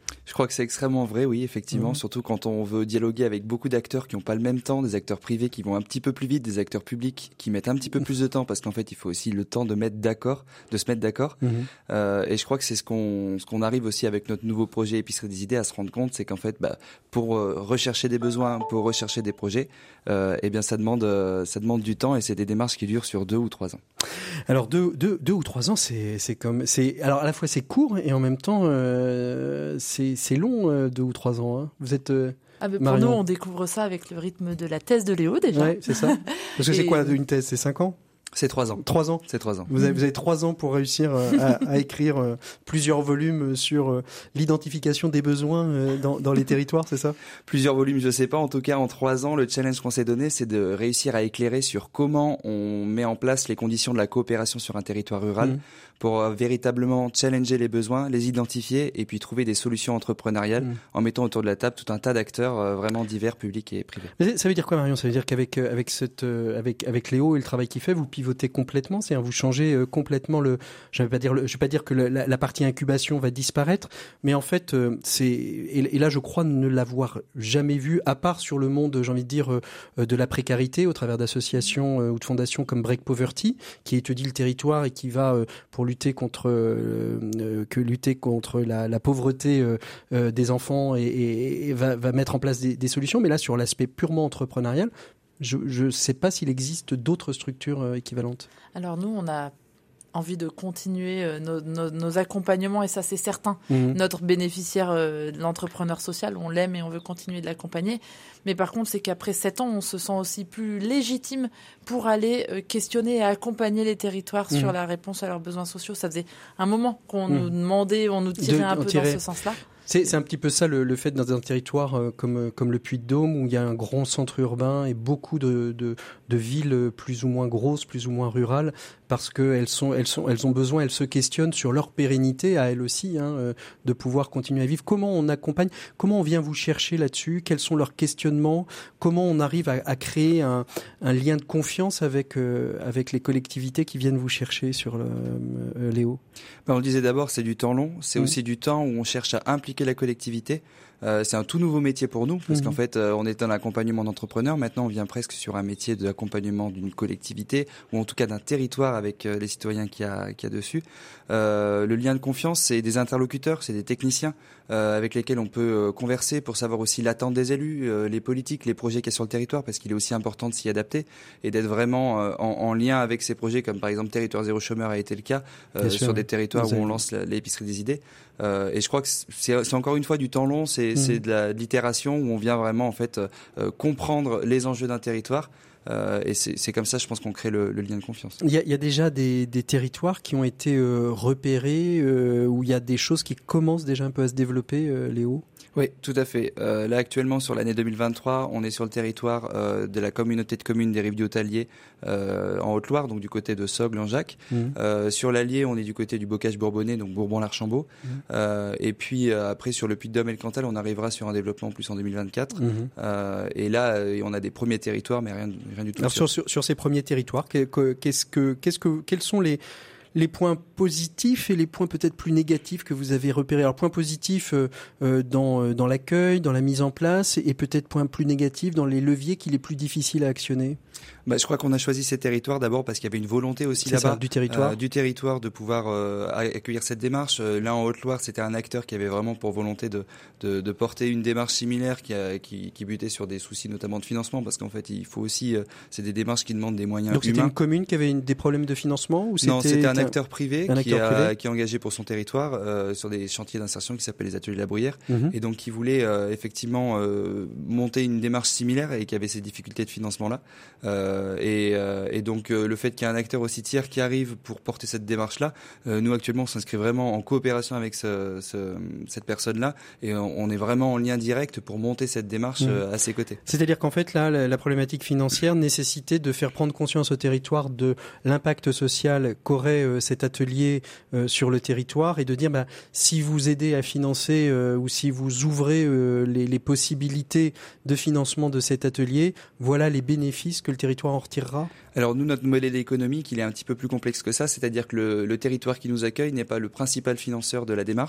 Je crois que c'est extrêmement vrai, oui, effectivement, mmh. surtout quand on veut dialoguer avec beaucoup d'acteurs qui n'ont pas le même temps, des acteurs privés qui vont un petit peu plus vite, des acteurs publics qui mettent un petit peu plus de temps, parce qu'en fait, il faut aussi le temps de mettre d'accord, de se mettre d'accord. Mmh. Euh, et je crois que c'est ce qu'on, ce qu'on arrive aussi avec notre nouveau projet Épicerie des idées à se rendre compte, c'est qu'en fait, bah, pour euh, rechercher des besoins, pour rechercher des projets, euh, eh bien, ça demande, euh, ça demande du temps et c'est des démarches qui durent sur deux ou trois ans. Alors deux, deux, deux ou trois ans, c'est, c'est comme, c'est, alors à la fois c'est court et en même temps, euh, c'est C'est long, euh, deux ou trois ans. Hein. Vous êtes euh, ah ben pour nous, on découvre ça avec le rythme de la thèse de Léo déjà. Ouais, c'est ça. Parce que et... c'est quoi une thèse? C'est cinq ans? C'est trois ans. Trois ans. C'est trois ans. Vous avez, vous avez trois ans pour réussir euh, à, à écrire euh, plusieurs volumes sur euh, l'identification des besoins euh, dans, dans les territoires, c'est ça? Plusieurs volumes, je sais pas. En tout cas, en trois ans, le challenge qu'on s'est donné, c'est de réussir à éclairer sur comment on met en place les conditions de la coopération sur un territoire rural mmh. pour euh, véritablement challenger les besoins, les identifier et puis trouver des solutions entrepreneuriales mmh. en mettant autour de la table tout un tas d'acteurs euh, vraiment divers, publics et privés. Mais ça veut dire quoi, Marion? Ça veut dire qu'avec euh, avec cette euh, avec avec Léo et le travail qu'il fait, vous pivotez complètement, c'est-à-dire vous changez euh, complètement le. Je vais pas dire, le, je vais pas dire que le, la, la partie incubation va disparaître, mais en fait, euh, c'est et, et là, je crois ne l'avoir jamais vu, à part sur le monde, j'ai envie de dire, euh, de la précarité, au travers d'associations euh, ou de fondations comme Break Poverty, qui étudie le territoire et qui va euh, pour lutter contre euh, euh, que lutter contre la, la pauvreté euh, euh, des enfants et, et, et va, va mettre en place des, des solutions. Mais là, sur l'aspect purement entrepreneurial, je ne sais pas s'il existe d'autres structures euh, équivalentes. Alors nous, on a envie de continuer euh, nos, nos, nos accompagnements, et ça c'est certain. Mmh. Notre bénéficiaire, euh, l'entrepreneur social, on l'aime et on veut continuer de l'accompagner. Mais par contre, c'est qu'après sept ans, on se sent aussi plus légitime pour aller euh, questionner et accompagner les territoires mmh. sur la réponse à leurs besoins sociaux. Ça faisait un moment qu'on mmh. nous demandait, on nous tirait de, un peu tirait. dans ce sens-là. C'est, c'est un petit peu ça le, le fait dans un territoire euh, comme, comme le Puy-de-Dôme, où il y a un grand centre urbain et beaucoup de, de, de villes plus ou moins grosses, plus ou moins rurales, parce qu'elles sont, elles sont, elles ont besoin, elles se questionnent sur leur pérennité à elles aussi, hein, euh, de pouvoir continuer à vivre. Comment on accompagne, comment on vient vous chercher là-dessus? Quels sont leurs questionnements? Comment on arrive à, à créer un, un lien de confiance avec, euh, avec les collectivités qui viennent vous chercher sur le, euh, Léo? Ben, on le disait d'abord, c'est du temps long, c'est mmh. aussi du temps où on cherche à impliquer la collectivité. Euh, c'est un tout nouveau métier pour nous, parce mmh. qu'en fait, euh, on est un accompagnement d'entrepreneurs. Maintenant, on vient presque sur un métier d'accompagnement d'une collectivité, ou en tout cas d'un territoire avec euh, les citoyens qu'il y a, qu'il y a dessus. Euh, le lien de confiance, c'est des interlocuteurs, c'est des techniciens euh, avec lesquels on peut euh, converser pour savoir aussi l'attente des élus, euh, les politiques, les projets qu'il y a sur le territoire, parce qu'il est aussi important de s'y adapter et d'être vraiment euh, en, en lien avec ces projets, comme par exemple Territoire Zéro Chômeur a été le cas, euh, sur des territoires où on lance la, l'épicerie des idées. Euh, et je crois que c'est, c'est encore une fois du temps long, c'est, mmh. c'est de la, de l'itération où on vient vraiment en fait euh, comprendre les enjeux d'un territoire. Euh, et c'est, c'est comme ça, je pense, qu'on crée le, le lien de confiance. Il y a, il y a déjà des, des territoires qui ont été euh, repérés, euh, où il y a des choses qui commencent déjà un peu à se développer, euh, Léo? Oui, tout à fait. Euh, là, actuellement, sur l'année deux mille vingt-trois, on est sur le territoire euh, de la communauté de communes des Rives du Haut-Allier, euh, en Haute-Loire, donc du côté de Sogle, en Jacques. Mmh. Euh, sur l'Allier, on est du côté du Bocage-Bourbonnais, donc Bourbon-l'Archambault. Mmh. Euh, et puis euh, après, sur le Puy-de-Dôme et le Cantal, on arrivera sur un développement plus en deux mille vingt-quatre. Mmh. Euh, et là, euh, on a des premiers territoires, mais rien, rien du tout. Alors sur, sur, sur ces premiers territoires, qu'est-ce que, qu'est-ce que, quels sont les les points positifs et les points peut-être plus négatifs que vous avez repérés? Alors, points positifs euh, euh, dans, euh, dans l'accueil, dans la mise en place, et peut-être points plus négatifs dans les leviers qu'il est plus difficile à actionner. Bah, je crois qu'on a choisi ces territoires d'abord parce qu'il y avait une volonté aussi C'est là-bas ça, du territoire, euh, du territoire de pouvoir euh, accueillir cette démarche. Euh, là en Haute-Loire, c'était un acteur qui avait vraiment pour volonté de de, de porter une démarche similaire qui, a, qui qui butait sur des soucis notamment de financement, parce qu'en fait il faut aussi euh, c'est des démarches qui demandent des moyens Donc humains. C'était une commune qui avait une, des problèmes de financement, ou c'était Non, c'était un acteur privé, un qui, acteur a, privé qui est engagé pour son territoire euh, sur des chantiers d'insertion qui s'appellent les ateliers La Bruyère, mm-hmm. et donc qui voulait euh, effectivement euh, monter une démarche similaire et qui avait ces difficultés de financement là. Euh, et euh, Et donc euh, le fait qu'il y ait un acteur aussi tiers qui arrive pour porter cette démarche-là, euh, nous actuellement on s'inscrit vraiment en coopération avec ce, ce, cette personne-là, et on, on est vraiment en lien direct pour monter cette démarche mmh. euh, à ses côtés. C'est-à-dire qu'en fait là, la, la problématique financière nécessitait de faire prendre conscience au territoire de l'impact social qu'aurait euh, cet atelier euh, sur le territoire, et de dire bah, si vous aidez à financer euh, ou si vous ouvrez euh, les, les possibilités de financement de cet atelier, voilà les bénéfices que le territoire en retirera. Alors nous, notre modèle économique, il est un petit peu plus complexe que ça, c'est-à-dire que le, le territoire qui nous accueille n'est pas le principal financeur de la démarche.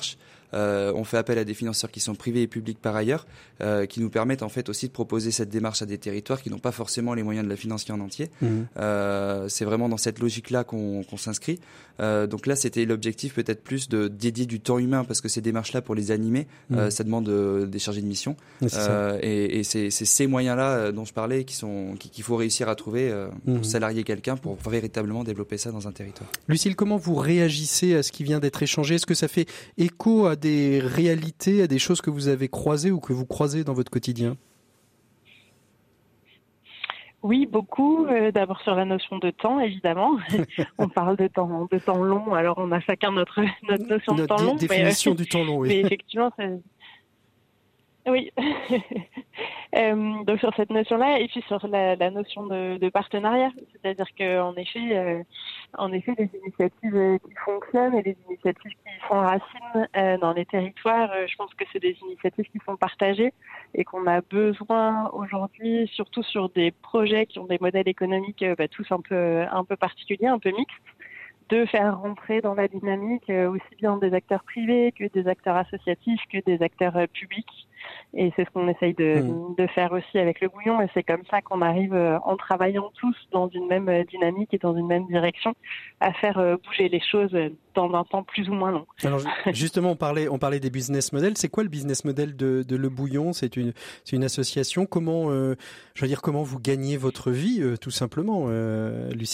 Euh, on fait appel à des financeurs qui sont privés et publics par ailleurs, euh, qui nous permettent en fait aussi de proposer cette démarche à des territoires qui n'ont pas forcément les moyens de la financer en entier. Mmh. Euh, c'est vraiment dans cette logique-là qu'on, qu'on s'inscrit. Euh, donc là, c'était l'objectif peut-être plus de dédier du temps humain, parce que ces démarches-là, pour les animer, mmh. euh, ça demande euh, des chargés de mission. Euh, et, et c'est, c'est ces moyens-là dont je parlais qui sont, qu'il faut réussir à trouver euh, pour mmh. salarier quelqu'un pour véritablement développer ça dans un territoire. Lucille, comment vous réagissez à ce qui vient d'être échangé ? Est-ce que ça fait écho à des réalités, à des choses que vous avez croisées ou que vous croisez dans votre quotidien ? Oui, beaucoup. Euh, d'abord sur la notion de temps, évidemment. On parle de temps, de temps long. Alors on a chacun notre notre notion notre de temps long. Notre définition mais, du temps long, oui. Mais effectivement, ça... oui. euh, donc sur cette notion-là, et puis sur la, la notion de, de partenariat, c'est-à-dire qu'en effet, euh, en effet, les initiatives qui fonctionnent et les initiatives qui font racine euh, dans les territoires, euh, je pense que c'est des initiatives qui sont partagées et qu'on a besoin aujourd'hui, surtout sur des projets qui ont des modèles économiques euh, bah, tous un peu un peu particuliers, un peu mixtes, de faire rentrer dans la dynamique euh, aussi bien des acteurs privés que des acteurs associatifs que des acteurs euh, publics. Et c'est ce qu'on essaye de, mmh. de faire aussi avec le Bouillon. Et c'est comme ça qu'on arrive, euh, en travaillant tous dans une même euh, dynamique et dans une même direction, à faire euh, bouger les choses dans un temps plus ou moins long. Alors justement, on parlait, on parlait des business models. C'est quoi le business model de, de Le Bouillon ? C'est une, c'est une association. Comment, euh, je veux dire, comment vous gagnez votre vie, euh, tout simplement, euh, Lucille ?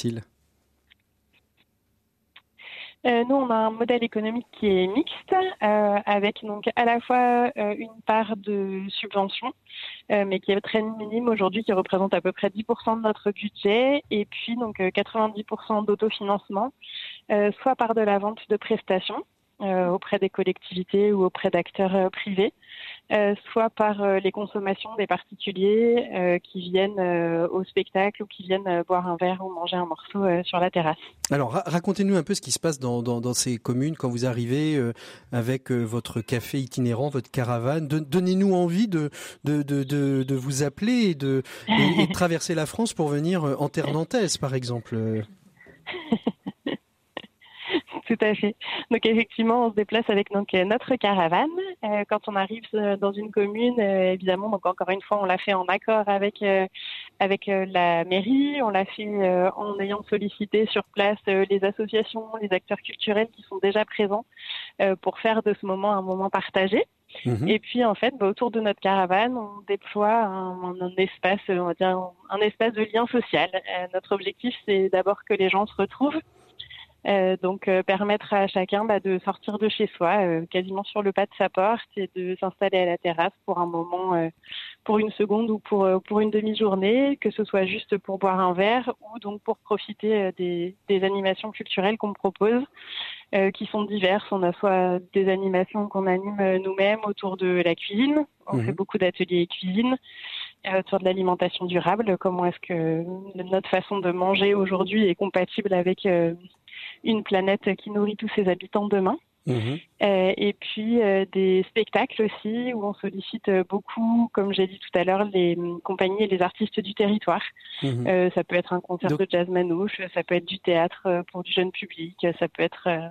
Euh, nous, on a un modèle économique qui est mixte, euh, avec donc à la fois euh, une part de subvention, euh, mais qui est très minime aujourd'hui, qui représente à peu près dix pour cent de notre budget, et puis donc euh, quatre-vingt-dix pour cent d'autofinancement, euh, soit par de la vente de prestations euh, auprès des collectivités ou auprès d'acteurs euh, privés, euh, soit par euh, les consommations des particuliers euh, qui viennent euh, au spectacle ou qui viennent euh, boire un verre ou manger un morceau euh, sur la terrasse. Alors ra- racontez-nous un peu ce qui se passe dans, dans, dans ces communes quand vous arrivez euh, avec euh, votre café itinérant, votre caravane. De, donnez-nous envie de, de, de, de, de vous appeler et de, et, et de traverser la France pour venir en terre nantaise, par exemple. Tout à fait. Donc effectivement, on se déplace avec donc notre caravane. Euh, quand on arrive dans une commune, euh, évidemment, donc encore une fois, on l'a fait en accord avec euh, avec euh, la mairie. On l'a fait euh, en ayant sollicité sur place euh, les associations, les acteurs culturels qui sont déjà présents euh, pour faire de ce moment un moment partagé. Mmh. Et puis en fait, bah, autour de notre caravane, on déploie un, un espace, on va dire, un espace de lien social. Euh, notre objectif, c'est d'abord que les gens se retrouvent. Euh, donc euh, permettre à chacun bah, de sortir de chez soi, euh, quasiment sur le pas de sa porte, et de s'installer à la terrasse pour un moment, euh, pour une seconde ou pour euh, pour une demi-journée, que ce soit juste pour boire un verre ou donc pour profiter euh, des, des animations culturelles qu'on propose, euh, qui sont diverses. On a soit des animations qu'on anime euh, nous-mêmes autour de la cuisine, on mmh. fait beaucoup d'ateliers cuisine, euh, autour de l'alimentation durable, comment est-ce que notre façon de manger aujourd'hui est compatible avec euh, une planète qui nourrit tous ses habitants demain. Mmh. Euh, et puis euh, des spectacles aussi où on sollicite beaucoup, comme j'ai dit tout à l'heure, les compagnies et les artistes du territoire. Mmh. Euh, ça peut être un concert Donc... de jazz manouche, ça peut être du théâtre pour du jeune public, ça peut être... Euh...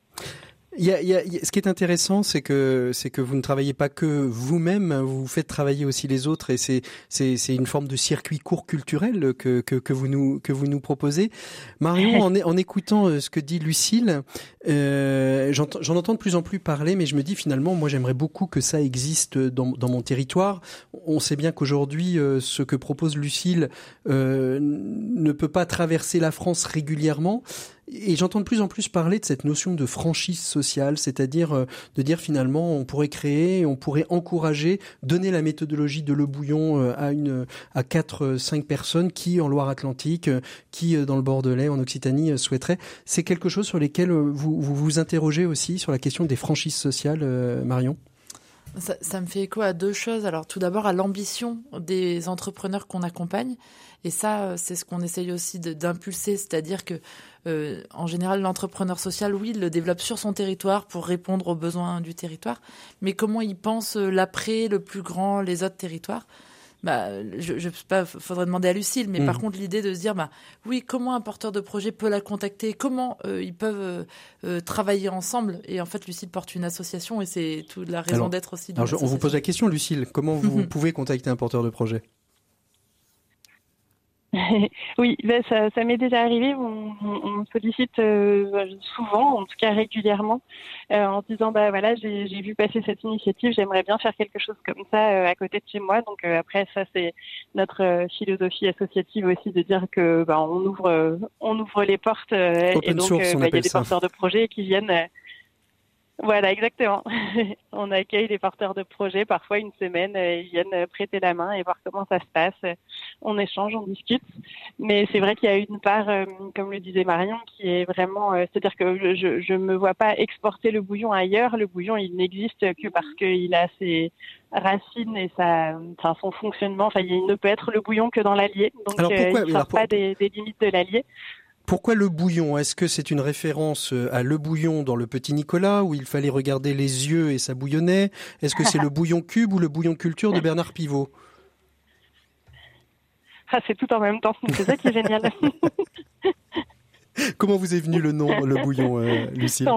Il y a, il y a, ce qui est intéressant, c'est que c'est que vous ne travaillez pas que vous-même, vous faites travailler aussi les autres, et c'est c'est c'est une forme de circuit court culturel que que que vous nous que vous nous proposez. Marion, en, en écoutant ce que dit Lucille, euh, j'entends, j'en entends de plus en plus parler, mais je me dis finalement, moi j'aimerais beaucoup que ça existe dans dans mon territoire. On sait bien qu'aujourd'hui, euh, ce que propose Lucille euh, ne peut pas traverser la France régulièrement. Et j'entends de plus en plus parler de cette notion de franchise sociale, c'est-à-dire euh, de dire finalement on pourrait créer, on pourrait encourager, donner la méthodologie de Le Bouillon euh, à une à quatre, cinq personnes qui en Loire-Atlantique, euh, qui euh, dans le Bordelais, en Occitanie euh, souhaiteraient. C'est quelque chose sur lesquels euh, vous, vous vous interrogez aussi sur la question des franchises sociales, euh, Marion ? Ça, ça me fait écho à deux choses. Alors tout d'abord à l'ambition des entrepreneurs qu'on accompagne, et ça c'est ce qu'on essaye aussi de, d'impulser, c'est-à-dire que euh, en général l'entrepreneur social, oui, il le développe sur son territoire pour répondre aux besoins du territoire, mais comment il pense l'après, le plus grand, les autres territoires, bah, je, je sais pas, faudrait demander à Lucille, mais mmh. par contre l'idée de se dire, bah oui, comment un porteur de projet peut la contacter, comment euh, ils peuvent euh, euh, travailler ensemble. Et en fait, Lucille porte une association et c'est toute la raison alors, d'être aussi. De alors je, on vous pose la question, Lucille, comment vous mmh. pouvez contacter un porteur de projet? Oui, ben ça, ça m'est déjà arrivé. On, on me sollicite euh, souvent, en tout cas régulièrement, euh, en se disant bah voilà, j'ai, j'ai vu passer cette initiative, j'aimerais bien faire quelque chose comme ça euh, à côté de chez moi. Donc euh, après ça, c'est notre euh, philosophie associative aussi de dire que bah, on ouvre, euh, on ouvre les portes euh, et donc il euh, bah, y a des ça. porteurs de projets qui viennent. Euh, Voilà, exactement. On accueille des porteurs de projets, parfois une semaine, ils viennent prêter la main et voir comment ça se passe. On échange, on discute. Mais c'est vrai qu'il y a une part, comme le disait Marion, qui est vraiment... C'est-à-dire que je ne me vois pas exporter le bouillon ailleurs. Le bouillon, il n'existe que parce qu'il a ses racines et sa, enfin, son fonctionnement. Enfin, il ne peut être le bouillon que dans l'Allier. Donc, alors pourquoi, il ne sort pas des, des limites de l'Allier. Pourquoi le bouillon? Est-ce que c'est une référence à Le Bouillon dans Le Petit Nicolas, où il fallait regarder les yeux et ça bouillonnait? Est-ce que c'est le bouillon cube ou le bouillon culture de Bernard Pivot? Ah, c'est tout en même temps, c'est ça qui est génial. Comment vous est venu le nom, le bouillon, euh, Lucille?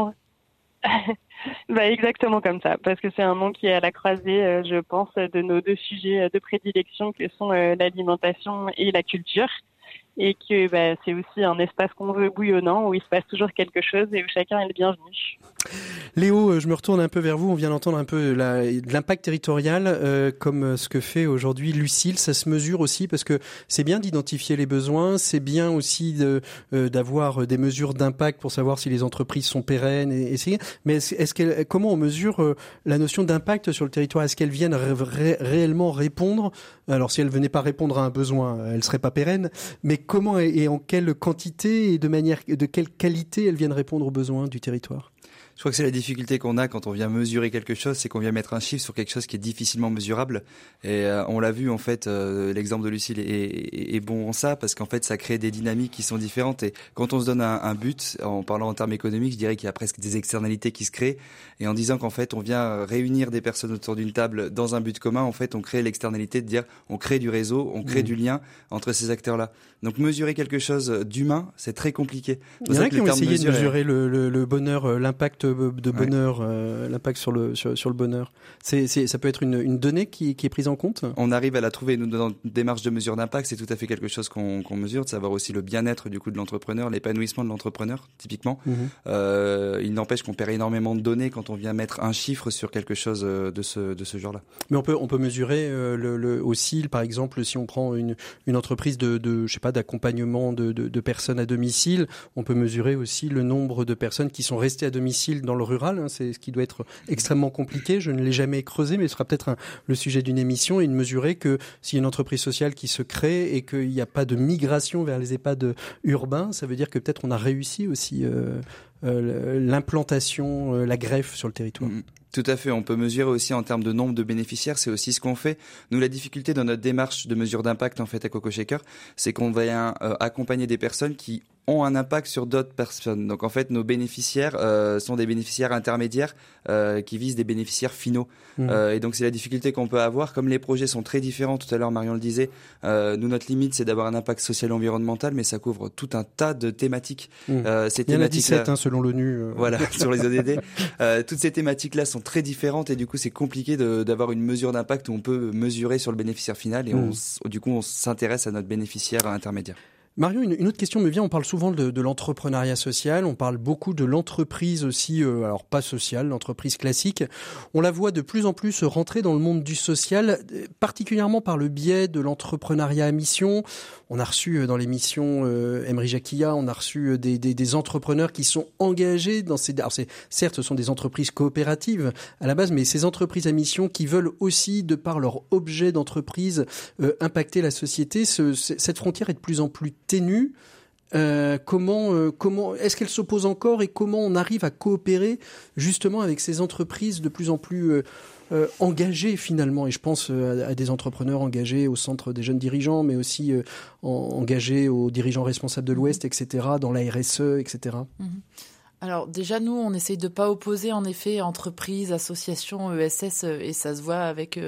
Bah exactement comme ça, parce que c'est un nom qui est à la croisée, euh, je pense, de nos deux sujets de prédilection que sont euh, l'alimentation et la culture. Et que bah, c'est aussi un espace qu'on veut bouillonnant, où il se passe toujours quelque chose et où chacun est le bienvenu. Léo, je me retourne un peu vers vous. On vient d'entendre un peu la, de l'impact territorial, euh, comme ce que fait aujourd'hui Lucille. Ça se mesure aussi parce que c'est bien d'identifier les besoins, c'est bien aussi de, euh, d'avoir des mesures d'impact pour savoir si les entreprises sont pérennes. Et, et mais est-ce, est-ce qu'elle, comment on mesure euh, la notion d'impact sur le territoire? Est-ce qu'elles viennent ré- ré- réellement répondre? Alors si elles venaient pas répondre à un besoin, elles seraient pas pérennes. Mais comment et en quelle quantité et de manière, de quelle qualité elles viennent répondre aux besoins du territoire? Je crois que c'est la difficulté qu'on a quand on vient mesurer quelque chose, c'est qu'on vient mettre un chiffre sur quelque chose qui est difficilement mesurable. Et euh, on l'a vu en fait, euh, l'exemple de Lucille est, est, est bon en ça, parce qu'en fait ça crée des dynamiques qui sont différentes. Et quand on se donne un, un but, en parlant en termes économiques, je dirais qu'il y a presque des externalités qui se créent. Et en disant qu'en fait on vient réunir des personnes autour d'une table dans un but commun, en fait on crée l'externalité de dire on crée du réseau, on crée mmh. du lien entre ces acteurs-là. Donc mesurer quelque chose d'humain, c'est très compliqué. Il y en a qui ont essayé de mesurer est... le, le, le bonheur, l'impact de bonheur, ouais. euh, l'impact sur le sur, sur le bonheur. C'est, c'est ça peut être une, une donnée qui, qui est prise en compte. On arrive à la trouver nous dans une démarche de mesure d'impact, c'est tout à fait quelque chose qu'on, qu'on mesure, de savoir aussi le bien-être du coup de l'entrepreneur, l'épanouissement de l'entrepreneur typiquement. Mm-hmm. Euh, il n'empêche qu'on perd énormément de données quand on vient mettre un chiffre sur quelque chose de ce de ce genre-là. Mais on peut on peut mesurer euh, le, le aussi par exemple si on prend une une entreprise de de je sais pas d'accompagnement de, de de personnes à domicile, on peut mesurer aussi le nombre de personnes qui sont restées à domicile dans le rural, hein, c'est ce qui doit être extrêmement compliqué. Je ne l'ai jamais creusé, mais ce sera peut-être un, le sujet d'une émission, et de mesurer que s'il y a une entreprise sociale qui se crée et qu'il n'y a pas de migration vers les EHPAD urbains, ça veut dire que peut-être on a réussi aussi euh, euh, l'implantation, euh, la greffe sur le territoire. Mmh. Tout à fait. On peut mesurer aussi en termes de nombre de bénéficiaires. C'est aussi ce qu'on fait. Nous, la difficulté dans notre démarche de mesure d'impact en fait à Coco Shaker, c'est qu'on va euh, accompagner des personnes qui ont un impact sur d'autres personnes. Donc en fait, nos bénéficiaires euh, sont des bénéficiaires intermédiaires euh, qui visent des bénéficiaires finaux. Mmh. Euh, et donc c'est la difficulté qu'on peut avoir. Comme les projets sont très différents, tout à l'heure Marion le disait, euh, nous notre limite c'est d'avoir un impact social et environnemental, mais ça couvre tout un tas de thématiques. Mmh. Euh, ces Il y en a dix-sept hein, selon l'ONU. Euh... Voilà, sur les O D D. Euh, toutes ces thématiques-là sont très différentes et du coup c'est compliqué de, d'avoir une mesure d'impact où on peut mesurer sur le bénéficiaire final et mmh. on, du coup on s'intéresse à notre bénéficiaire intermédiaire. Marion, une, une autre question me vient. On parle souvent de, de l'entrepreneuriat social. On parle beaucoup de l'entreprise aussi, euh, alors pas sociale, l'entreprise classique. On la voit de plus en plus rentrer dans le monde du social, particulièrement par le biais de l'entrepreneuriat à mission. On a reçu dans l'émission euh, Emery Jacquilla, on a reçu des, des, des entrepreneurs qui sont engagés dans ces... Alors c'est, certes, ce sont des entreprises coopératives à la base, mais ces entreprises à mission qui veulent aussi, de par leur objet d'entreprise, euh, impacter la société. Ce, cette frontière est de plus en plus ténue. Euh, comment, euh, comment, est-ce qu'elle s'oppose encore et comment on arrive à coopérer justement avec ces entreprises de plus en plus euh, euh, engagées finalement? Et je pense euh, à, à des entrepreneurs engagés au Centre des jeunes dirigeants, mais aussi euh, en, engagés aux dirigeants responsables de l'Ouest, et cetera, dans la R S E, et cetera. Mmh. Alors déjà, nous, on essaye de pas opposer en effet entreprises, associations, E S S, et ça se voit avec... Euh,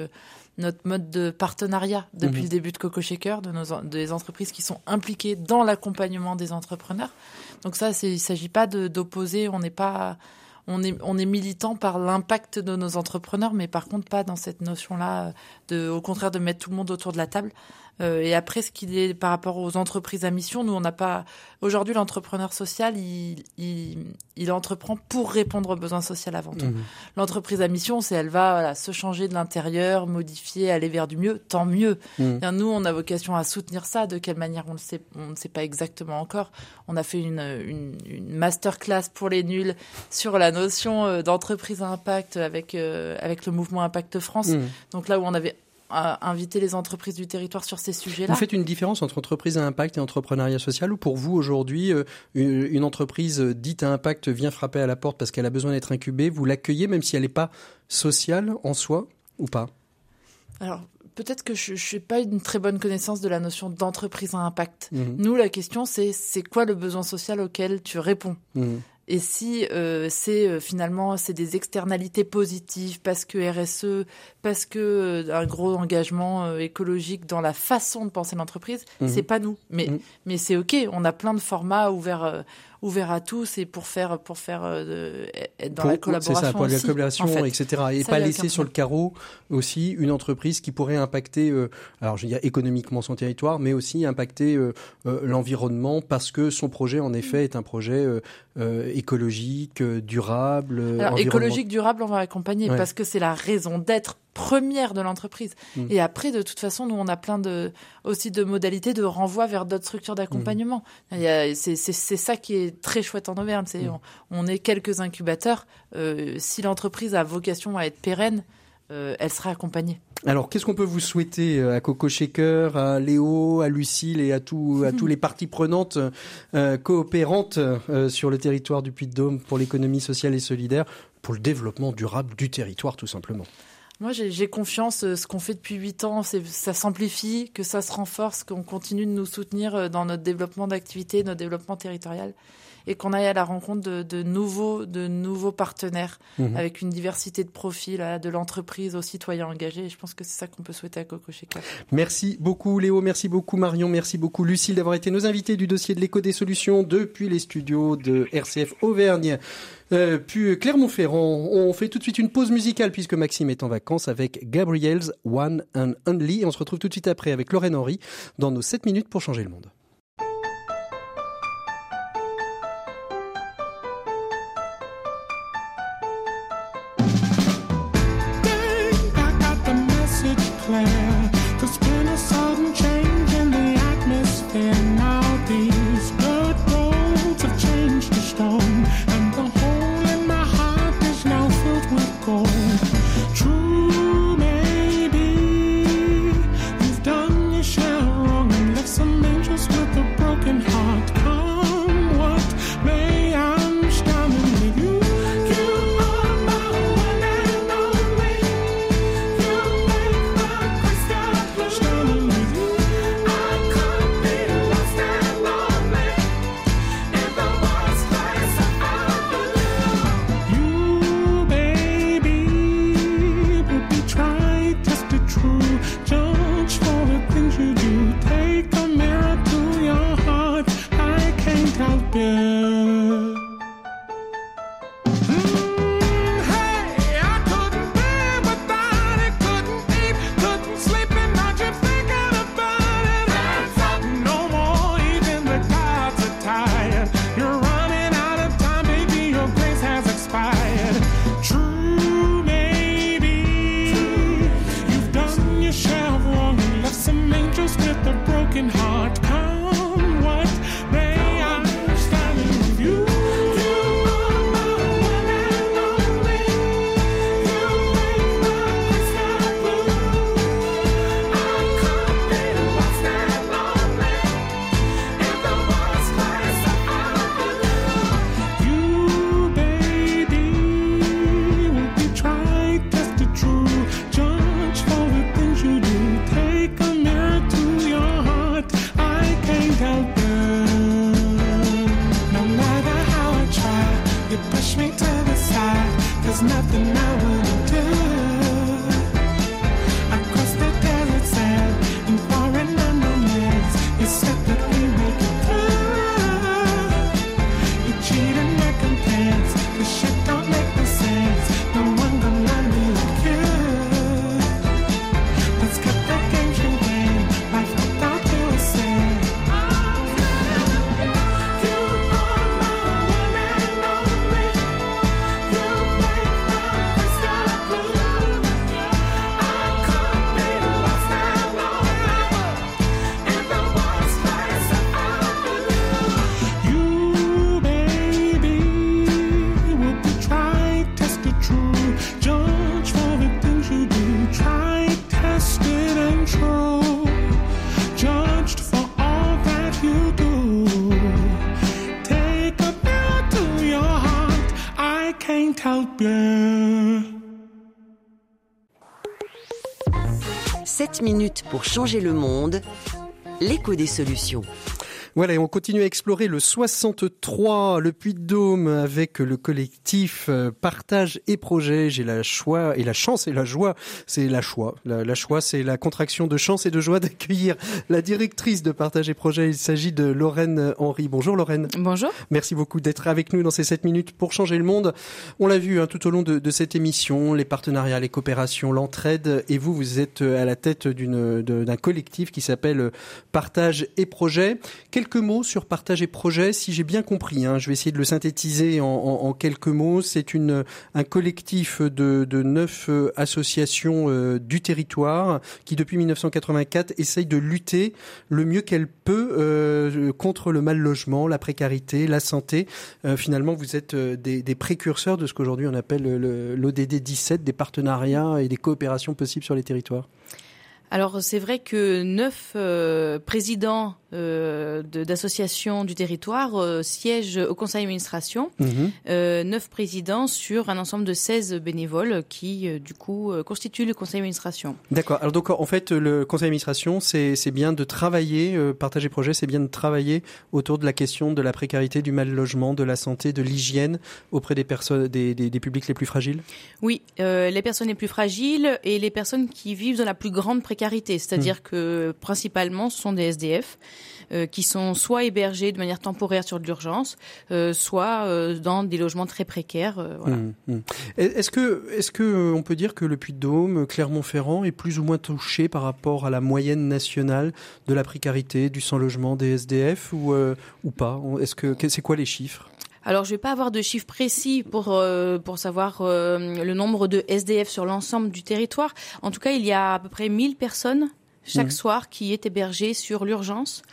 notre mode de partenariat depuis mmh. le début de Coco Shaker, de nos des entreprises qui sont impliquées dans l'accompagnement des entrepreneurs. Donc ça, c'est, il ne s'agit pas de, d'opposer, on n'est pas, on est, on est militant par l'impact de nos entrepreneurs, mais par contre pas dans cette notion-là, de, au contraire de mettre tout le monde autour de la table. Euh, et après, ce qu'il est par rapport aux entreprises à mission, nous on n'a pas. Aujourd'hui, l'entrepreneur social, il, il, il entreprend pour répondre aux besoins sociaux avant tout. Mmh. L'entreprise à mission, c'est elle va voilà, se changer de l'intérieur, modifier, aller vers du mieux, tant mieux. Mmh. Bien, nous, on a vocation à soutenir ça. De quelle manière, on le sait, on ne sait pas exactement encore. On a fait une, une, une masterclass pour les nuls sur la notion d'entreprise à impact avec euh, avec le mouvement Impact France. Mmh. Donc là où on avait à inviter les entreprises du territoire sur ces sujets-là. Vous faites une différence entre entreprise à impact et entrepreneuriat social, ou pour vous aujourd'hui, une, une entreprise dite à impact vient frapper à la porte parce qu'elle a besoin d'être incubée, vous l'accueillez même si elle n'est pas sociale en soi ou pas? Alors, peut-être que je n'ai pas une très bonne connaissance de la notion d'entreprise à impact. Mmh. Nous, la question, c'est c'est quoi le besoin social auquel tu réponds? Mmh. Et si euh, c'est euh, finalement c'est des externalités positives parce que R S E, parce que euh, un gros engagement euh, écologique dans la façon de penser l'entreprise, mmh. c'est pas nous. Mais mmh. mais c'est ok. On a plein de formats ouverts euh, ouverts à tous et pour faire pour faire euh, être dans pour, la collaboration. C'est ça, pour aussi, la collaboration, en fait. et cetera. Et ça, pas laisser sur le carreau aussi une entreprise qui pourrait impacter, euh, alors je veux dire économiquement son territoire, mais aussi impacter euh, euh, l'environnement parce que son projet en effet est un projet euh, euh, écologique, euh, durable. Alors écologique, durable, on va accompagner ouais. parce que c'est la raison d'être première de l'entreprise. Mmh. Et après, de toute façon, nous, on a plein de, aussi de modalités de renvoi vers d'autres structures d'accompagnement. Mmh. Il y a, c'est, c'est, c'est ça qui est très chouette en Auvergne. C'est, mmh. on, on est quelques incubateurs. Euh, si l'entreprise a vocation à être pérenne, euh, elle sera accompagnée. Alors, qu'est-ce qu'on peut vous souhaiter à Coco Shaker, à Léo, à Lucille et à, tout, à tous les parties prenantes euh, coopérantes euh, sur le territoire du Puy-de-Dôme pour l'économie sociale et solidaire, pour le développement durable du territoire, tout simplement? Moi, j'ai, j'ai confiance. Ce qu'on fait depuis huit ans, c'est, ça s'amplifie, que ça se renforce, qu'on continue de nous soutenir dans notre développement d'activité, notre développement territorial, et qu'on aille à la rencontre de, de nouveaux, de nouveaux partenaires mmh. avec une diversité de profils, là, de l'entreprise aux citoyens engagés. Et je pense que c'est ça qu'on peut souhaiter à Coco Shaker. Merci beaucoup Léo, merci beaucoup Marion, merci beaucoup Lucille d'avoir été nos invités du dossier de l'éco des solutions depuis les studios de R C F Auvergne. Euh, puis Clermont-Ferrand, on fait tout de suite une pause musicale puisque Maxime est en vacances avec Gabriel's One and Only. Et on se retrouve tout de suite après avec Lorraine Henry dans nos sept minutes pour changer le monde. True, maybe you've done your share wrong and left some angels. out bien. sept minutes pour changer le monde. L'écho des solutions. Voilà, et on continue à explorer le soixante-trois, le Puy-de-Dôme, avec le collectif Partage et Projet. J'ai la choix et la chance et la joie, c'est la choix. La, la choix, c'est la contraction de chance et de joie d'accueillir la directrice de Partage et Projet. Il s'agit de Lorraine Henry. Bonjour Lorraine. Bonjour. Merci beaucoup d'être avec nous dans ces sept minutes pour changer le monde. On l'a vu hein, tout au long de, de cette émission, les partenariats, les coopérations, l'entraide. Et vous, vous êtes à la tête d'une, de, d'un collectif qui s'appelle Partage et Projet. Quelques mots sur Partage et Projet, si j'ai bien compris. Hein, je vais essayer de le synthétiser en, en, en quelques mots. C'est une, un collectif de, de neuf associations euh, du territoire qui, depuis mille neuf cent quatre-vingt-quatre, essaye de lutter le mieux qu'elle peut euh, contre le mal logement, la précarité, la santé. Euh, finalement, vous êtes des, des précurseurs de ce qu'aujourd'hui on appelle le, l'O D D dix-sept, des partenariats et des coopérations possibles sur les territoires. Alors c'est vrai que neuf euh, présidents euh, de, d'associations du territoire euh, siègent au conseil d'administration, mmh. euh, neuf présidents sur un ensemble de seize bénévoles qui euh, du coup euh, constituent le conseil d'administration. D'accord. Alors donc en fait le conseil d'administration c'est c'est bien de travailler, euh, Partage et Projet, c'est bien de travailler autour de la question de la précarité, du mal logement, de la santé, de l'hygiène auprès des personnes, des, des, des publics les plus fragiles. Oui, euh, les personnes les plus fragiles et les personnes qui vivent dans la plus grande précarité. C'est-à-dire mmh. que principalement ce sont des S D F euh, qui sont soit hébergés de manière temporaire sur de l'urgence, euh, soit euh, dans des logements très précaires. Euh, voilà. Mmh, mmh. Est-ce que, est-ce que on peut dire que le Puy-de-Dôme, Clermont-Ferrand est plus ou moins touché par rapport à la moyenne nationale de la précarité, du sans-logement, des S D F ou euh, ou pas? Est-ce que c'est quoi les chiffres? Alors, je vais pas avoir de chiffres précis pour euh, pour savoir euh, le nombre de S D F sur l'ensemble du territoire. En tout cas, il y a à peu près mille personnes chaque mmh. soir qui est hébergée sur l'urgence.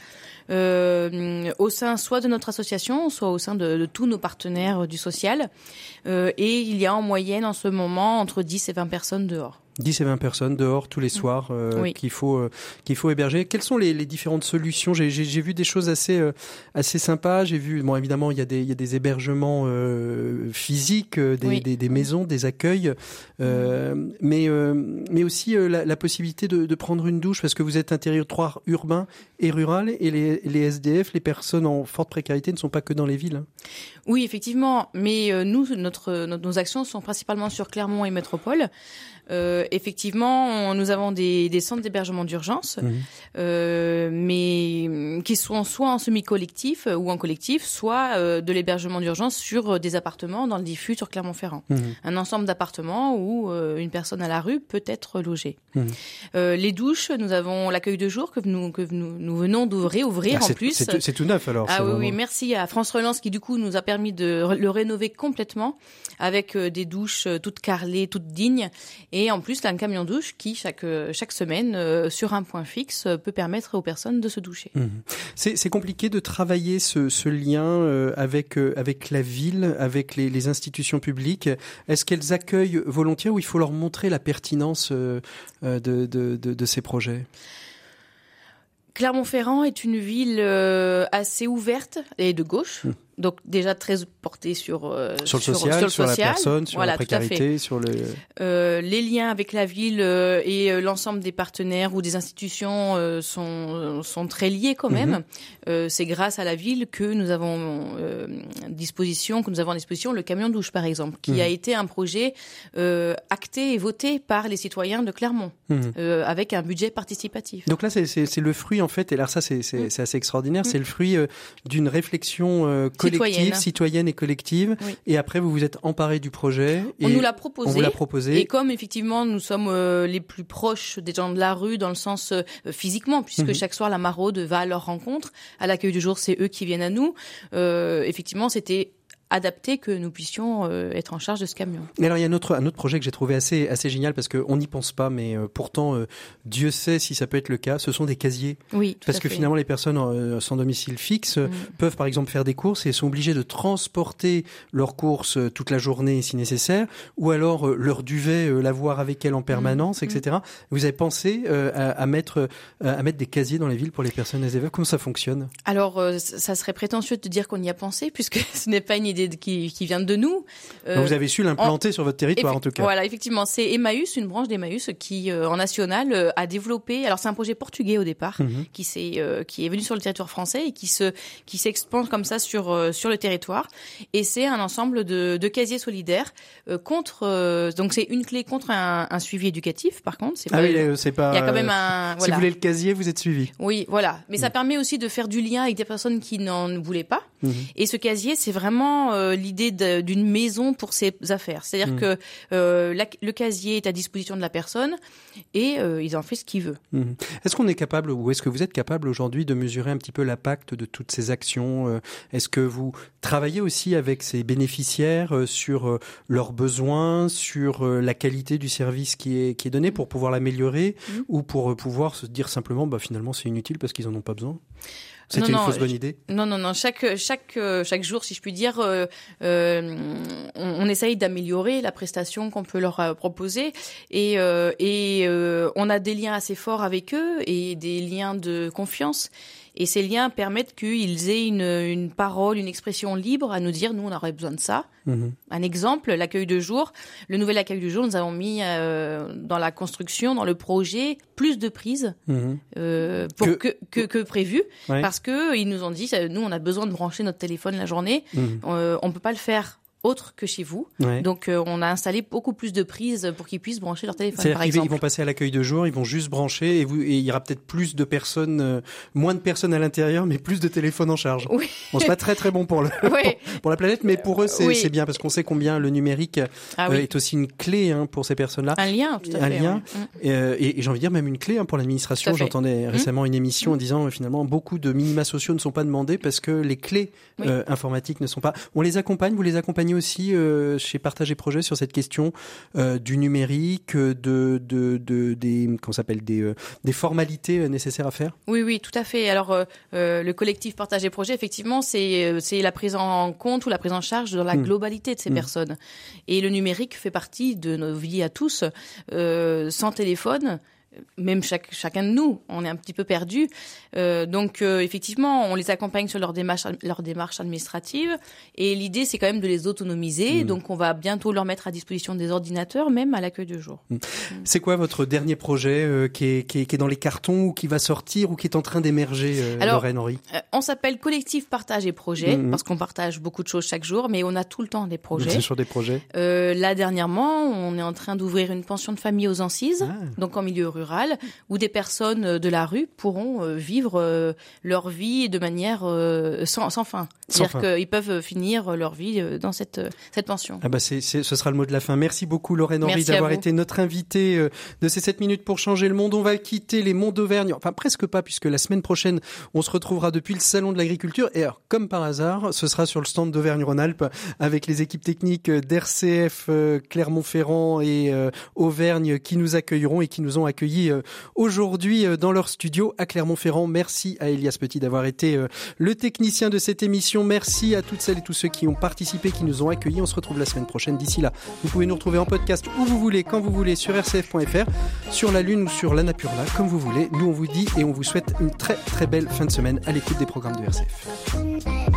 Euh, au sein soit de notre association, soit au sein de, de tous nos partenaires du social. Euh, et il y a en moyenne en ce moment entre dix et vingt personnes dehors. dix et vingt personnes dehors tous les soirs euh, oui. qu'il faut euh, qu'il faut héberger. Quelles sont les, les différentes solutions? J'ai, j'ai, j'ai vu des choses assez euh, assez sympas. J'ai vu, bon évidemment il y a des il y a des hébergements euh, physiques, des, oui. des des maisons, des accueils, euh, mmh. mais euh, mais aussi euh, la, la possibilité de, de prendre une douche parce que vous êtes un territoire urbain et rural et les les S D F, les personnes en forte précarité ne sont pas que dans les villes. Oui effectivement, mais euh, nous notre, notre nos actions sont principalement sur Clermont et Métropole. Euh, effectivement, on, nous avons des, des centres d'hébergement d'urgence, mmh. euh, mais qui sont soit en semi-collectif ou en collectif, soit euh, de l'hébergement d'urgence sur des appartements dans le diffus sur Clermont-Ferrand. Mmh. Un ensemble d'appartements où euh, une personne à la rue peut être logée. Mmh. Euh, les douches, nous avons l'accueil de jour que nous, que nous, nous venons d'ouvrir ouvrir ah, en plus. C'est, c'est tout neuf alors. Ah oui, vraiment... oui, merci à France Relance qui du coup nous a permis de le rénover complètement avec euh, des douches toutes carrelées, toutes dignes. Et Et en plus, un camion douche qui, chaque, chaque semaine, euh, sur un point fixe, peut permettre aux personnes de se doucher. Mmh. C'est, c'est compliqué de travailler ce, ce lien euh, avec, euh, avec la ville, avec les, les institutions publiques. Est-ce qu'elles accueillent volontiers ou il faut leur montrer la pertinence euh, de, de, de, de ces projets ? Clermont-Ferrand est une ville euh, assez ouverte et de gauche. Mmh. Donc déjà très porté sur euh, sur le social, sur, sur, sur social. la personne, sur voilà, la précarité, sur le euh, les liens avec la ville euh, et euh, l'ensemble des partenaires ou des institutions euh, sont sont très liés quand même. Mm-hmm. Euh, c'est grâce à la ville que nous avons euh, disposition que nous avons à disposition le camion douche par exemple, qui mm-hmm. a été un projet euh, acté et voté par les citoyens de Clermont mm-hmm. euh, avec un budget participatif. Donc là c'est c'est, c'est le fruit en fait, et là ça c'est c'est, mm. c'est assez extraordinaire, mm. c'est le fruit euh, d'une réflexion euh, collective, citoyenne. citoyenne et collective. Oui. Et après, vous vous êtes emparé du projet. Et on nous l'a proposé. On vous l'a proposé. Et comme effectivement, nous sommes euh, les plus proches des gens de la rue dans le sens euh, physiquement, puisque mm-hmm. chaque soir, la maraude va à leur rencontre. À l'accueil du jour, c'est eux qui viennent à nous. Euh, effectivement, c'était adapté que nous puissions euh, être en charge de ce camion. Et alors il y a un autre, un autre projet que j'ai trouvé assez, assez génial parce qu'on n'y pense pas, mais euh, pourtant euh, Dieu sait si ça peut être le cas. Ce sont des casiers. Oui, tout parce à que fait. Finalement les personnes euh, sans domicile fixe mmh. peuvent par exemple faire des courses et sont obligées de transporter leurs courses euh, toute la journée si nécessaire, ou alors euh, leur duvet euh, l'avoir avec elles en permanence, mmh. et cetera. Vous avez pensé euh, à, à mettre euh, à mettre des casiers dans les villes pour les personnes S D F. Comment ça fonctionne ? Alors euh, ça serait prétentieux de te dire qu'on y a pensé puisque ce n'est pas une idée idée qui, qui vient de nous. Euh, vous avez su l'implanter on, sur votre territoire, en tout cas. Voilà, effectivement. C'est Emmaüs, une branche d'Emmaüs qui, euh, en national, euh, a développé... Alors, c'est un projet portugais au départ, mmh. qui, s'est, euh, qui est venu sur le territoire français et qui, se, qui s'expande comme ça sur, euh, sur le territoire. Et c'est un ensemble de, de casiers solidaires euh, contre... Euh, donc, c'est une clé contre un, un suivi éducatif, par contre. C'est ah pas, oui, euh, c'est pas... Il y a quand même un... Si Voilà. vous voulez le casier, vous êtes suivi. Oui, voilà. Mais mmh. ça permet aussi de faire du lien avec des personnes qui n'en voulaient pas. Mmh. Et ce casier, c'est vraiment euh, l'idée de, d'une maison pour ses affaires. C'est-à-dire mmh. que euh, la, le casier est à disposition de la personne et euh, il en fait ce qu'il veut. Mmh. Est-ce qu'on est capable, ou est-ce que vous êtes capable aujourd'hui de mesurer un petit peu l'impact de toutes ces actions ? Est-ce que vous travaillez aussi avec ces bénéficiaires euh, sur euh, leurs besoins, sur euh, la qualité du service qui est, qui est donné pour pouvoir l'améliorer mmh. ou pour euh, pouvoir se dire simplement, bah, finalement, c'est inutile parce qu'ils en ont pas besoin ? C'était non, une fausse bonne idée ? Non, non, non. Chaque, chaque, chaque jour, si je puis dire, euh, euh, on, on essaye d'améliorer la prestation qu'on peut leur proposer. Et, euh, et euh, on a des liens assez forts avec eux et des liens de confiance. Et ces liens permettent qu'ils aient une, une parole, une expression libre à nous dire, nous, on aurait besoin de ça. Mmh. Un exemple, l'accueil de jour. Le nouvel accueil de jour, nous avons mis euh, dans la construction, dans le projet, plus de prises mmh. euh, pour que, que, que, que prévu. Ouais. Parce qu'ils nous ont dit, nous, on a besoin de brancher notre téléphone la journée. Mmh. Euh, on ne peut pas le faire autre que chez vous. Ouais. Donc, euh, on a installé beaucoup plus de prises pour qu'ils puissent brancher leur téléphone, c'est-à-dire par qu'ils exemple. Ils vont passer à l'accueil de jour, ils vont juste brancher et, vous, et il y aura peut-être plus de personnes, euh, moins de personnes à l'intérieur, mais plus de téléphones en charge. Oui. Bon, c'est pas très très bon pour, le, oui. pour, pour la planète, mais pour eux, c'est, oui. c'est bien parce qu'on sait combien le numérique ah, euh, oui. est aussi une clé hein, pour ces personnes-là. Un lien, tout à un fait. Un lien. Oui. Euh, et, et j'ai envie de dire même une clé hein, pour l'administration. J'entendais mmh. récemment une émission mmh. en disant euh, finalement beaucoup de minima sociaux ne sont pas demandés parce que les clés oui. euh, informatiques ne sont pas. On les accompagne, vous les accompagnez aussi euh, chez Partage et Projet sur cette question euh, du numérique, de, de, de des comment s'appelle des euh, des formalités nécessaires à faire. Oui, oui, tout à fait. Alors euh, euh, le collectif Partage et Projet, effectivement, c'est c'est la prise en compte ou la prise en charge de la mmh. globalité de ces mmh. personnes. Et le numérique fait partie de nos vies à tous. Euh, sans téléphone, même chaque, chacun de nous, on est un petit peu perdu. Euh, donc, euh, effectivement, on les accompagne sur leur démarche, leur démarche administrative. Et l'idée, c'est quand même de les autonomiser. Mmh. Donc, on va bientôt leur mettre à disposition des ordinateurs, même à l'accueil de jour. Mmh. C'est quoi votre dernier projet euh, qui, est, qui, est, qui est dans les cartons ou qui va sortir ou qui est en train d'émerger, euh, Alors, Lorraine Henry euh, on s'appelle Collectif Partage et Projet mmh. parce qu'on partage beaucoup de choses chaque jour, mais on a tout le temps des projets. C'est sur des projets. Euh, là, dernièrement, on est en train d'ouvrir une pension de famille aux Ancises, ah. donc en milieu rural. Où des personnes de la rue pourront euh, vivre euh, leur vie de manière euh, sans, sans fin. Sans C'est-à-dire fin. Qu'ils peuvent finir leur vie euh, dans cette, cette pension. Ah bah c'est, c'est, ce sera le mot de la fin. Merci beaucoup Lorraine Henry d'avoir été notre invitée euh, de ces sept minutes pour changer le monde. On va quitter les monts d'Auvergne, enfin presque pas puisque la semaine prochaine on se retrouvera depuis le salon de l'agriculture. Et alors, comme par hasard, ce sera sur le stand d'Auvergne-Rhône-Alpes avec les équipes techniques d'R C F euh, Clermont-Ferrand et euh, Auvergne qui nous accueilleront et qui nous ont accueillis aujourd'hui dans leur studio à Clermont-Ferrand. Merci à Elias Petit d'avoir été le technicien de cette émission. Merci à toutes celles et tous ceux qui ont participé, qui nous ont accueillis. On se retrouve la semaine prochaine. D'ici là, vous pouvez nous retrouver en podcast où vous voulez, quand vous voulez, sur r c f point f r, sur la Lune ou sur l'Annapurna, comme vous voulez. Nous, on vous dit et on vous souhaite une très très belle fin de semaine à l'écoute des programmes de R C F.